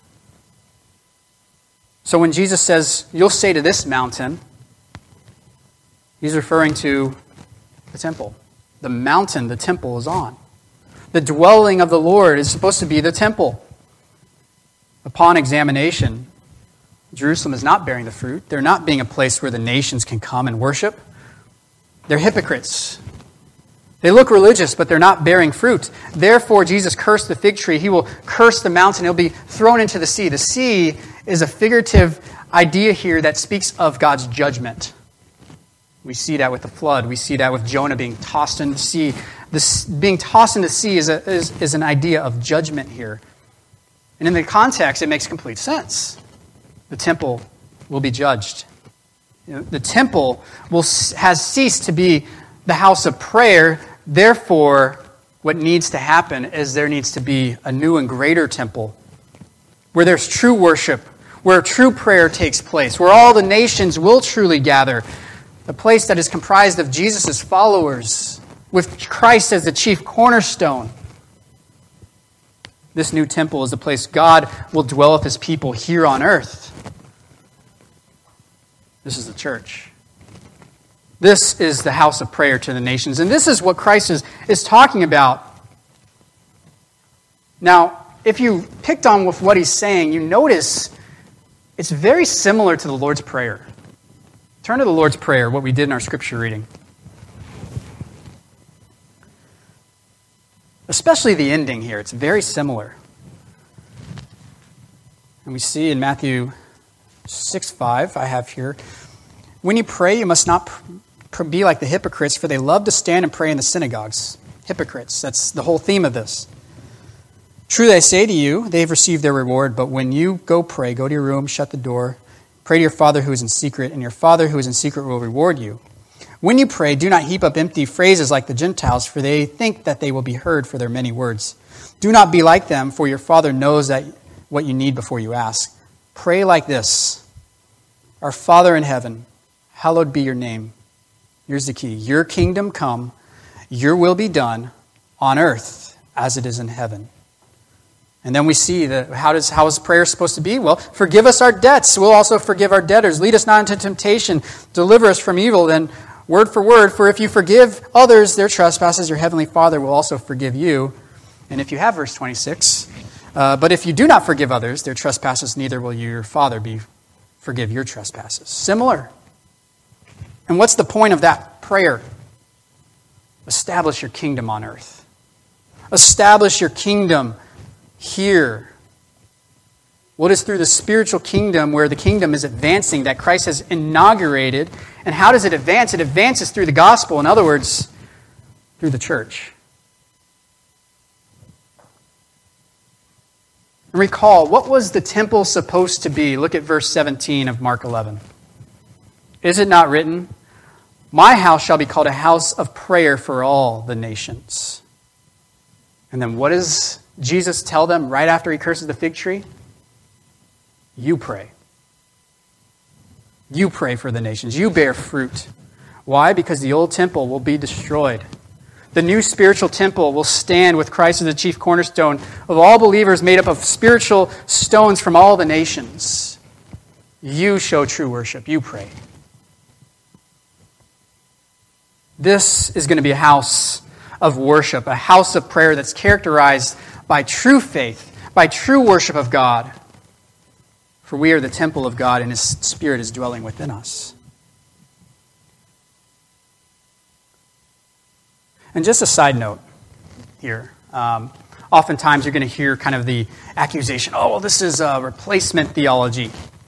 Speaker 1: So when Jesus says, you'll say to this mountain, he's referring to the temple. The mountain the temple is on. The dwelling of the Lord is supposed to be the temple. Upon examination, Jerusalem is not bearing the fruit. They're not being a place where the nations can come and worship. They're hypocrites. They look religious, but they're not bearing fruit. Therefore, Jesus cursed the fig tree. He will curse the mountain. It'll be thrown into the sea. The sea is a figurative idea here that speaks of God's judgment. We see that with the flood. We see that with Jonah being tossed into the sea. This being tossed into the sea is an idea of judgment here. And in the context, it makes complete sense. The temple will be judged. The temple has ceased to be the house of prayer. Therefore, what needs to happen is there needs to be a new and greater temple where there's true worship, where true prayer takes place, where all the nations will truly gather, a place that is comprised of Jesus' followers, with Christ as the chief cornerstone. This new temple is the place God will dwell with his people here on earth. This is the church. This is the house of prayer to the nations. And this is what Christ is talking about. Now, if you picked on with what he's saying, you notice it's very similar to the Lord's Prayer. Turn to the Lord's Prayer, what we did in our scripture reading. Especially the ending here. It's very similar. And we see in Matthew 6:5, I have here, when you pray, you must not be like the hypocrites, for they love to stand and pray in the synagogues. Hypocrites, that's the whole theme of this. Truly I say to you, they've received their reward, but when you go pray, go to your room, shut the door, pray to your Father who is in secret, and your Father who is in secret will reward you. When you pray, do not heap up empty phrases like the Gentiles, for they think that they will be heard for their many words. Do not be like them, for your Father knows that what you need before you ask. Pray like this: Our Father in heaven, hallowed be your name. Here's the key. Your kingdom come, your will be done on earth as it is in heaven. And then we see that how is prayer supposed to be? Well, forgive us our debts. We'll also forgive our debtors. Lead us not into temptation. Deliver us from evil. Then word for word, for if you forgive others their trespasses, your heavenly Father will also forgive you. And if you have verse 26, but if you do not forgive others their trespasses, neither will your Father forgive your trespasses. Similar. And what's the point of that prayer? Establish your kingdom on earth. Establish your kingdom here. What is through the spiritual kingdom, where the kingdom is advancing, that Christ has inaugurated. And how does it advance? It advances through the gospel. In other words, through the church. And recall, what was the temple supposed to be? Look at verse 17 of Mark 11. Is it not written, my house shall be called a house of prayer for all the nations? And then what does Jesus tell them right after he curses the fig tree? You pray. You pray for the nations. You bear fruit. Why? Because the old temple will be destroyed. The new spiritual temple will stand with Christ as the chief cornerstone of all believers, made up of spiritual stones from all the nations. You show true worship. You pray. This is going to be a house of worship, a house of prayer that's characterized by true faith, by true worship of God. For we are the temple of God, and His Spirit is dwelling within us. And just a side note here. Oftentimes you're going to hear kind of the accusation, oh, well, this is a replacement theology.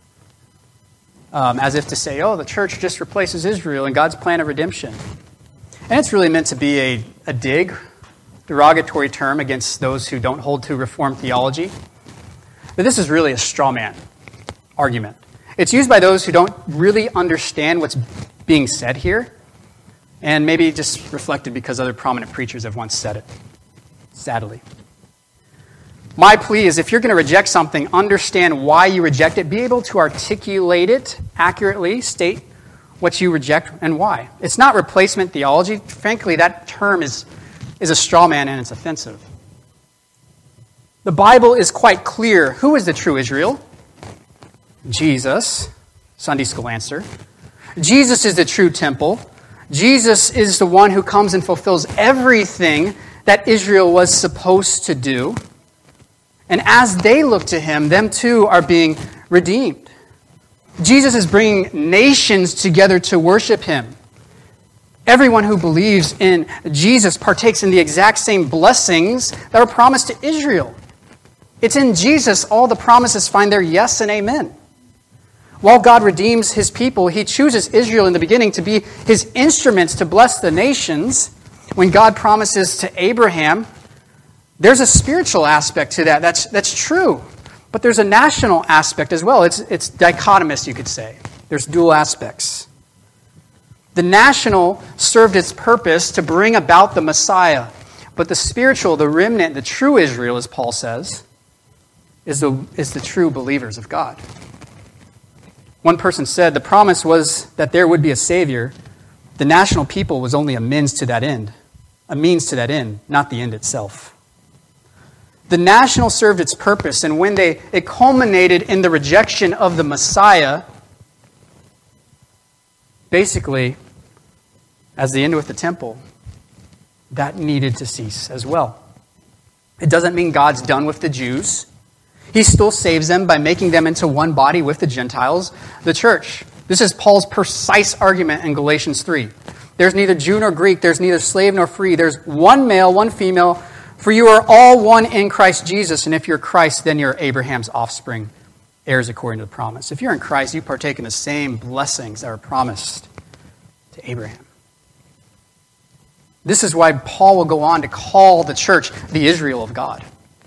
Speaker 1: As if to say, oh, the church just replaces Israel in God's plan of redemption. And it's really meant to be a derogatory term against those who don't hold to Reformed theology. But this is really a straw man argument. It's used by those who don't really understand what's being said here, and maybe just reflected because other prominent preachers have once said it, sadly. My plea is, if you're going to reject something, understand why you reject it. Be able to articulate it accurately, state what you reject and why. It's not replacement theology. Frankly, that term is a straw man and it's offensive. The Bible is quite clear. Who is the true Israel? Jesus. Sunday school answer. Jesus is the true temple. Jesus is the one who comes and fulfills everything that Israel was supposed to do. And as they look to Him, them too are being redeemed. Jesus is bringing nations together to worship Him. Everyone who believes in Jesus partakes in the exact same blessings that are promised to Israel. It's in Jesus all the promises find their yes and amen. While God redeems His people, He chooses Israel in the beginning to be His instruments to bless the nations. When God promises to Abraham, there's a spiritual aspect to that. That's true. But there's a national aspect as well. It's dichotomous, you could say. There's dual aspects. The national served its purpose to bring about the Messiah. But the spiritual, the remnant, the true Israel, as Paul says, is the true believers of God. One person said the promise was that there would be a Savior. The national people was only a means to that end, not the end itself. The national served its purpose, and when it culminated in the rejection of the Messiah, basically, as the end with the temple, that needed to cease as well. It doesn't mean God's done with the Jews. He still saves them by making them into one body with the Gentiles, the church. This is Paul's precise argument in Galatians 3. There's neither Jew nor Greek, there's neither slave nor free, there's one male, one female, for you are all one in Christ Jesus, and if you're Christ, then you're Abraham's offspring, heirs according to the promise. If you're in Christ, you partake in the same blessings that are promised to Abraham. This is why Paul will go on to call the church the Israel of God.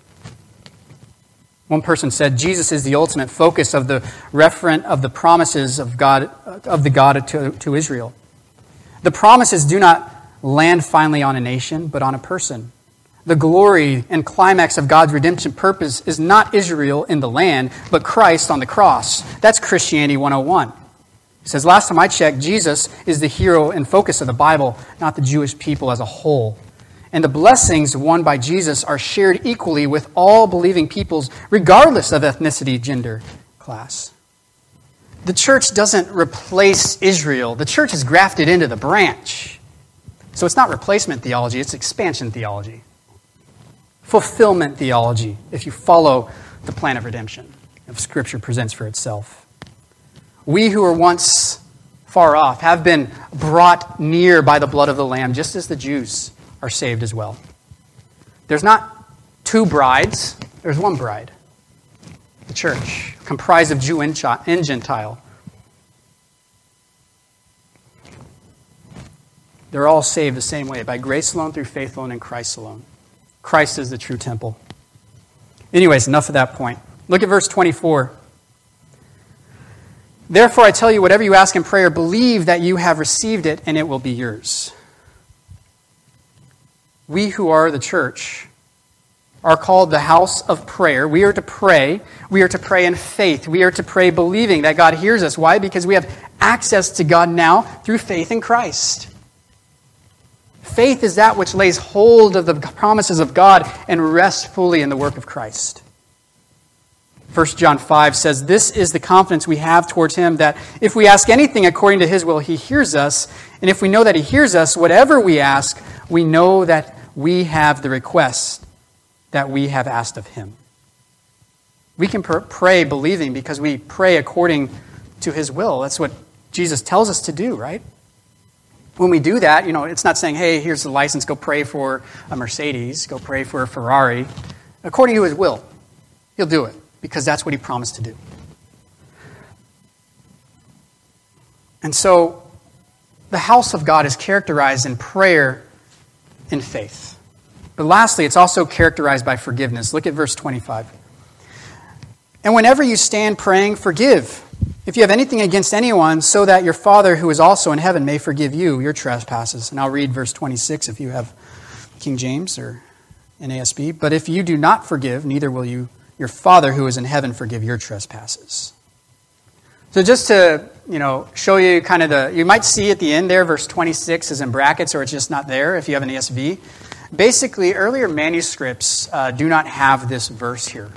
Speaker 1: One person said, Jesus is the ultimate focus of the referent of the promises of God, to Israel. The promises do not land finally on a nation, but on a person. The glory and climax of God's redemption purpose is not Israel in the land, but Christ on the cross. That's Christianity 101. It says, last time I checked, Jesus is the hero and focus of the Bible, not the Jewish people as a whole. And the blessings won by Jesus are shared equally with all believing peoples, regardless of ethnicity, gender, class. The church doesn't replace Israel. The church is grafted into the branch. So it's not replacement theology, it's expansion theology. Fulfillment theology, if you follow the plan of redemption that Scripture presents for itself. We who were once far off have been brought near by the blood of the Lamb, just as the Jews are saved as well. There's not two brides, there's one bride. The church, comprised of Jew and Gentile. They're all saved the same way, by grace alone, through faith alone, in Christ alone. Christ is the true temple. Anyways, enough of that point. Look at verse 24. Therefore, I tell you, whatever you ask in prayer, believe that you have received it, and it will be yours. We who are the church are called the house of prayer. We are to pray. We are to pray in faith. We are to pray believing that God hears us. Why? Because we have access to God now through faith in Christ. Faith is that which lays hold of the promises of God and rests fully in the work of Christ. 1 John 5 says, this is the confidence we have towards Him, that if we ask anything according to His will, He hears us. And if we know that He hears us, whatever we ask, we know that we have the request that we have asked of Him. We can pray believing because we pray according to His will. That's what Jesus tells us to do, right? When we do that, it's not saying, hey, here's the license, go pray for a Mercedes, go pray for a Ferrari. According to His will, He'll do it because that's what He promised to do. And so, the house of God is characterized in prayer and faith. But lastly, it's also characterized by forgiveness. Look at verse 25. And whenever you stand praying, forgive if you have anything against anyone, so that your Father who is also in heaven may forgive you your trespasses. And I'll read verse 26 if you have King James or NASB. But if you do not forgive, neither will your Father who is in heaven forgive your trespasses. So just to, show you kind of you might see at the end there, verse 26 is in brackets or it's just not there if you have an ESV. Basically, earlier manuscripts do not have this verse here.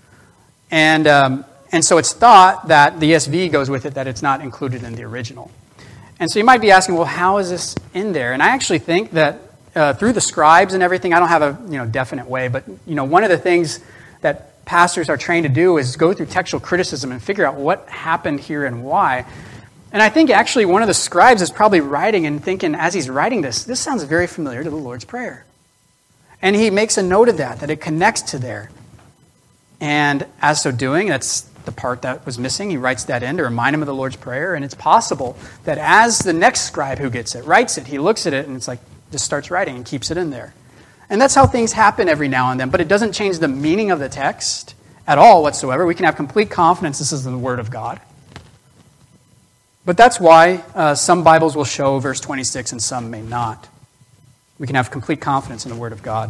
Speaker 1: And so it's thought that the ESV goes with it, that it's not included in the original. And so you might be asking, well, how is this in there? And I actually think that through the scribes and everything, I don't have a definite way, but one of the things that pastors are trained to do is go through textual criticism and figure out what happened here and why. And I think actually one of the scribes is probably writing and thinking, as he's writing this sounds very familiar to the Lord's Prayer. And he makes a note of that it connects to there. And as so doing, that's the part that was missing. He writes that in to remind him of the Lord's Prayer. And it's possible that as the next scribe who gets it writes it, he looks at it and it's like, just starts writing and keeps it in there. And that's how things happen every now and then. But it doesn't change the meaning of the text at all whatsoever. We can have complete confidence this is the Word of God. But that's why some Bibles will show verse 26 and some may not. We can have complete confidence in the Word of God.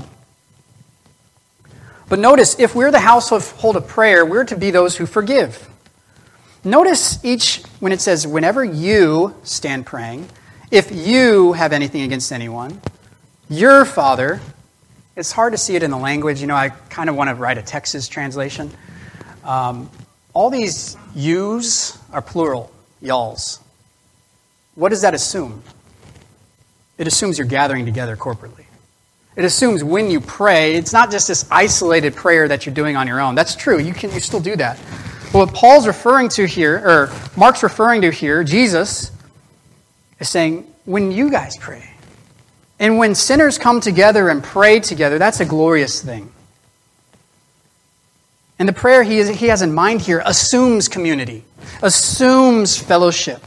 Speaker 1: But notice, if we're the household of prayer, we're to be those who forgive. Notice when it says, whenever you stand praying, if you have anything against anyone, your Father, it's hard to see it in the language. I kind of want to write a Texas translation. All these yous are plural, y'alls. What does that assume? It assumes you're gathering together corporately. It assumes when you pray, it's not just this isolated prayer that you're doing on your own. That's true. You still do that. But what Paul's referring to here, or Mark's referring to here, Jesus is saying, when you guys pray, and when sinners come together and pray together, that's a glorious thing. And the prayer he has in mind here assumes community, assumes fellowship.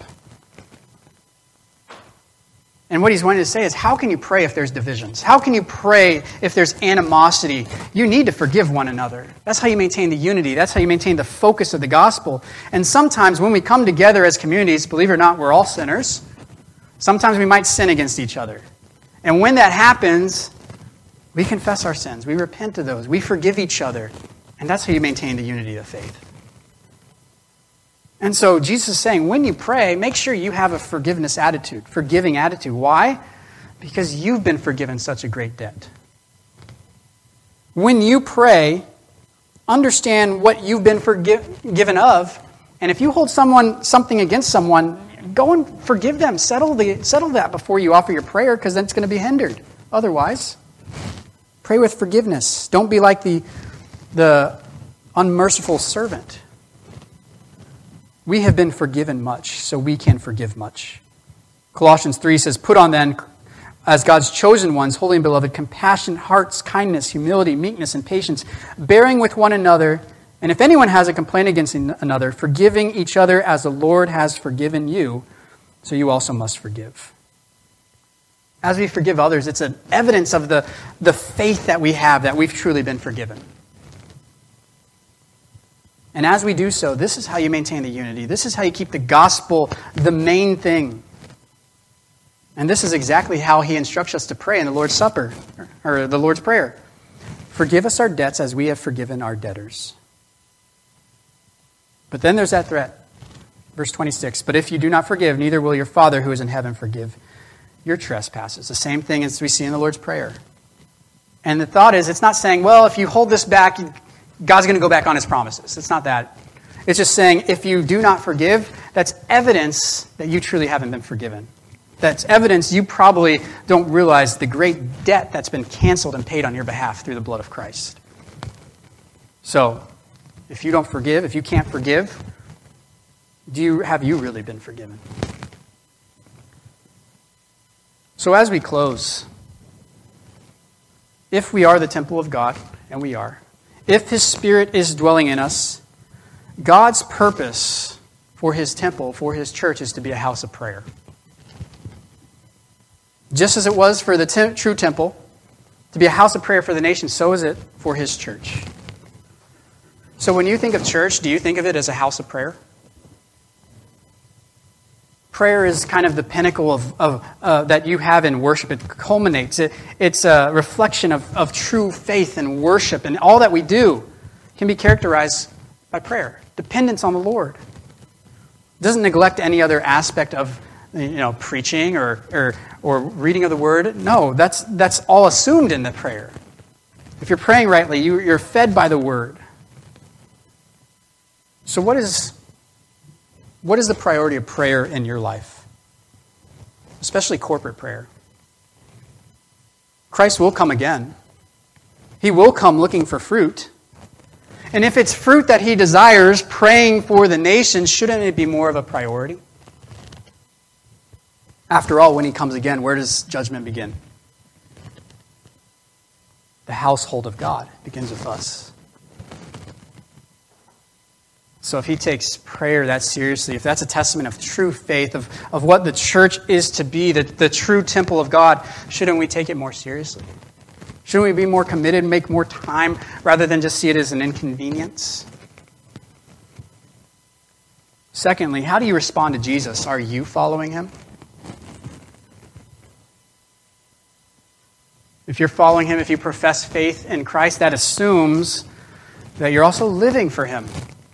Speaker 1: And what he's wanting to say is, how can you pray if there's divisions? How can you pray if there's animosity? You need to forgive one another. That's how you maintain the unity. That's how you maintain the focus of the gospel. And sometimes when we come together as communities, believe it or not, we're all sinners. Sometimes we might sin against each other. And when that happens, we confess our sins. We repent of those. We forgive each other. And that's how you maintain the unity of faith. And so Jesus is saying, when you pray, make sure you have a forgiving attitude. Why? Because you've been forgiven such a great debt. When you pray, understand what you've been forgiven of, and if you hold something against someone, go and forgive them. Settle that before you offer your prayer, because then it's going to be hindered. Otherwise, pray with forgiveness. Don't be like the unmerciful servant. We have been forgiven much, so we can forgive much. Colossians 3 says, put on then, as God's chosen ones, holy and beloved, compassion, hearts, kindness, humility, meekness, and patience, bearing with one another, and if anyone has a complaint against another, forgiving each other as the Lord has forgiven you, so you also must forgive. As we forgive others, it's an evidence of the faith that we have, that we've truly been forgiven. And as we do so, this is how you maintain the unity. This is how you keep the gospel the main thing. And this is exactly how he instructs us to pray in the Lord's Supper, or the Lord's Prayer. Forgive us our debts as we have forgiven our debtors. But then there's that threat. Verse 26, but if you do not forgive, neither will your Father who is in heaven forgive your trespasses. The same thing as we see in the Lord's Prayer. And the thought is, it's not saying, well, if you hold this back, God's going to go back on his promises. It's not that. It's just saying, if you do not forgive, that's evidence that you truly haven't been forgiven. That's evidence you probably don't realize the great debt that's been canceled and paid on your behalf through the blood of Christ. So, if you don't forgive, if you can't forgive, have you really been forgiven? So as we close, if we are the temple of God, and we are, if his Spirit is dwelling in us, God's purpose for his temple, for his church, is to be a house of prayer. Just as it was for the true temple, to be a house of prayer for the nation, so is it for his church. So when you think of church, do you think of it as a house of prayer? Prayer is kind of the pinnacle of that you have in worship. It culminates. It's a reflection of true faith and worship. And all that we do can be characterized by prayer. Dependence on the Lord. It doesn't neglect any other aspect of preaching or reading of the Word. No, that's all assumed in the prayer. If you're praying rightly, you're fed by the Word. So what is the priority of prayer in your life? Especially corporate prayer. Christ will come again. He will come looking for fruit. And if it's fruit that he desires, praying for the nations, shouldn't it be more of a priority? After all, when he comes again, where does judgment begin? The household of God begins with us. So if he takes prayer that seriously, if that's a testament of true faith, of what the church is to be, the true temple of God, shouldn't we take it more seriously? Shouldn't we be more committed, make more time, rather than just see it as an inconvenience? Secondly, how do you respond to Jesus? Are you following him? If you're following him, if you profess faith in Christ, that assumes that you're also living for him.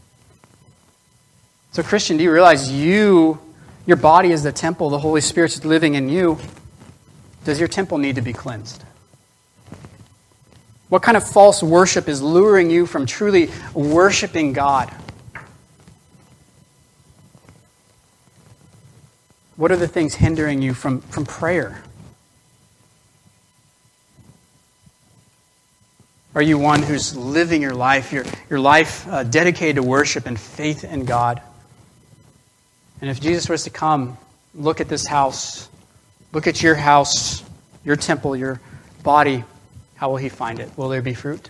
Speaker 1: So Christian, do you realize your body is the temple, the Holy Spirit's living in you? Does your temple need to be cleansed? What kind of false worship is luring you from truly worshiping God? What are the things hindering you from prayer? Are you one who's living your life dedicated to worship and faith in God? And if Jesus was to come, look at this house, look at your house, your temple, your body, how will he find it? Will there be fruit?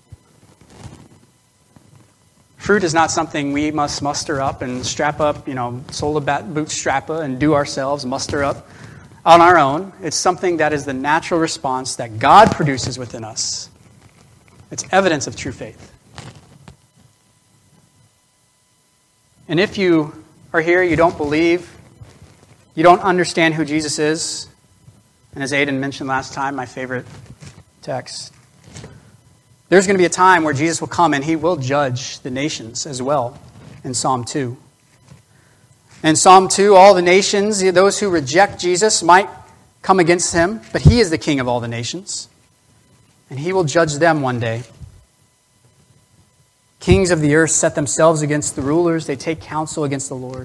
Speaker 1: Fruit is not something we must muster up and strap up, sola bootstrappa and do ourselves, muster up on our own. It's something that is the natural response that God produces within us. It's evidence of true faith. And if you are here, you don't believe, you don't understand who Jesus is, and as Aidan mentioned last time, my favorite text, there's going to be a time where Jesus will come and he will judge the nations as well in Psalm 2. In Psalm 2, all the nations, those who reject Jesus, might come against him, but he is the King of all the nations. And he will judge them one day. Kings of the earth set themselves against the rulers. They take counsel against the Lord.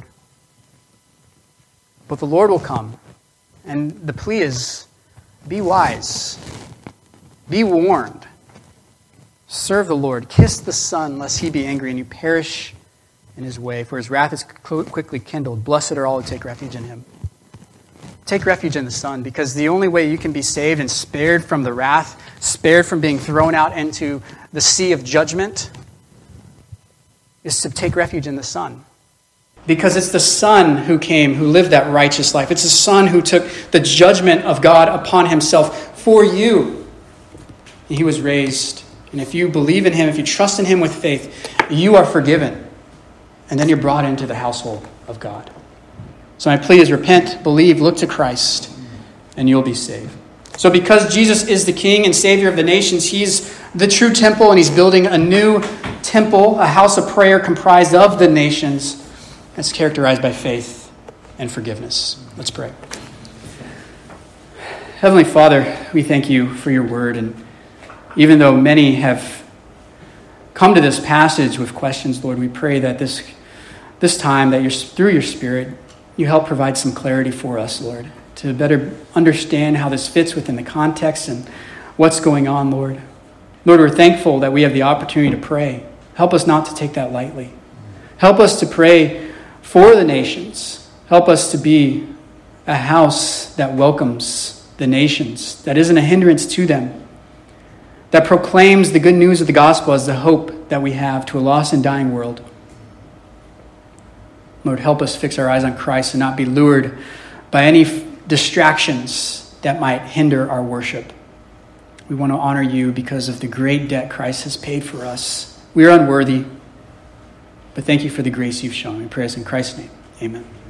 Speaker 1: But the Lord will come. And the plea is, be wise. Be warned. Serve the Lord. Kiss the Son, lest he be angry and you perish in his way. For his wrath is quickly kindled. Blessed are all who take refuge in him. Take refuge in the Son, because the only way you can be saved and spared from the wrath, spared from being thrown out into the sea of judgment, is to take refuge in the Son. Because it's the Son who came, who lived that righteous life. It's the Son who took the judgment of God upon himself for you. He was raised. And if you believe in him, if you trust in him with faith, you are forgiven. And then you're brought into the household of God. So my plea is repent, believe, look to Christ, and you'll be saved. So because Jesus is the King and Savior of the nations, he's the true temple, and he's building a new temple, a house of prayer comprised of the nations that's characterized by faith and forgiveness. Let's pray. Heavenly Father, we thank you for your word, and even though many have come to this passage with questions, Lord, we pray that this time, that through your Spirit, you help provide some clarity for us, Lord, to better understand how this fits within the context and what's going on, Lord. Lord, we're thankful that we have the opportunity to pray. Help us not to take that lightly. Help us to pray for the nations. Help us to be a house that welcomes the nations, that isn't a hindrance to them, that proclaims the good news of the gospel as the hope that we have to a lost and dying world. Lord, help us fix our eyes on Christ and not be lured by any distractions that might hinder our worship. We want to honor you because of the great debt Christ has paid for us. We are unworthy, but thank you for the grace you've shown. We pray this in Christ's name. Amen.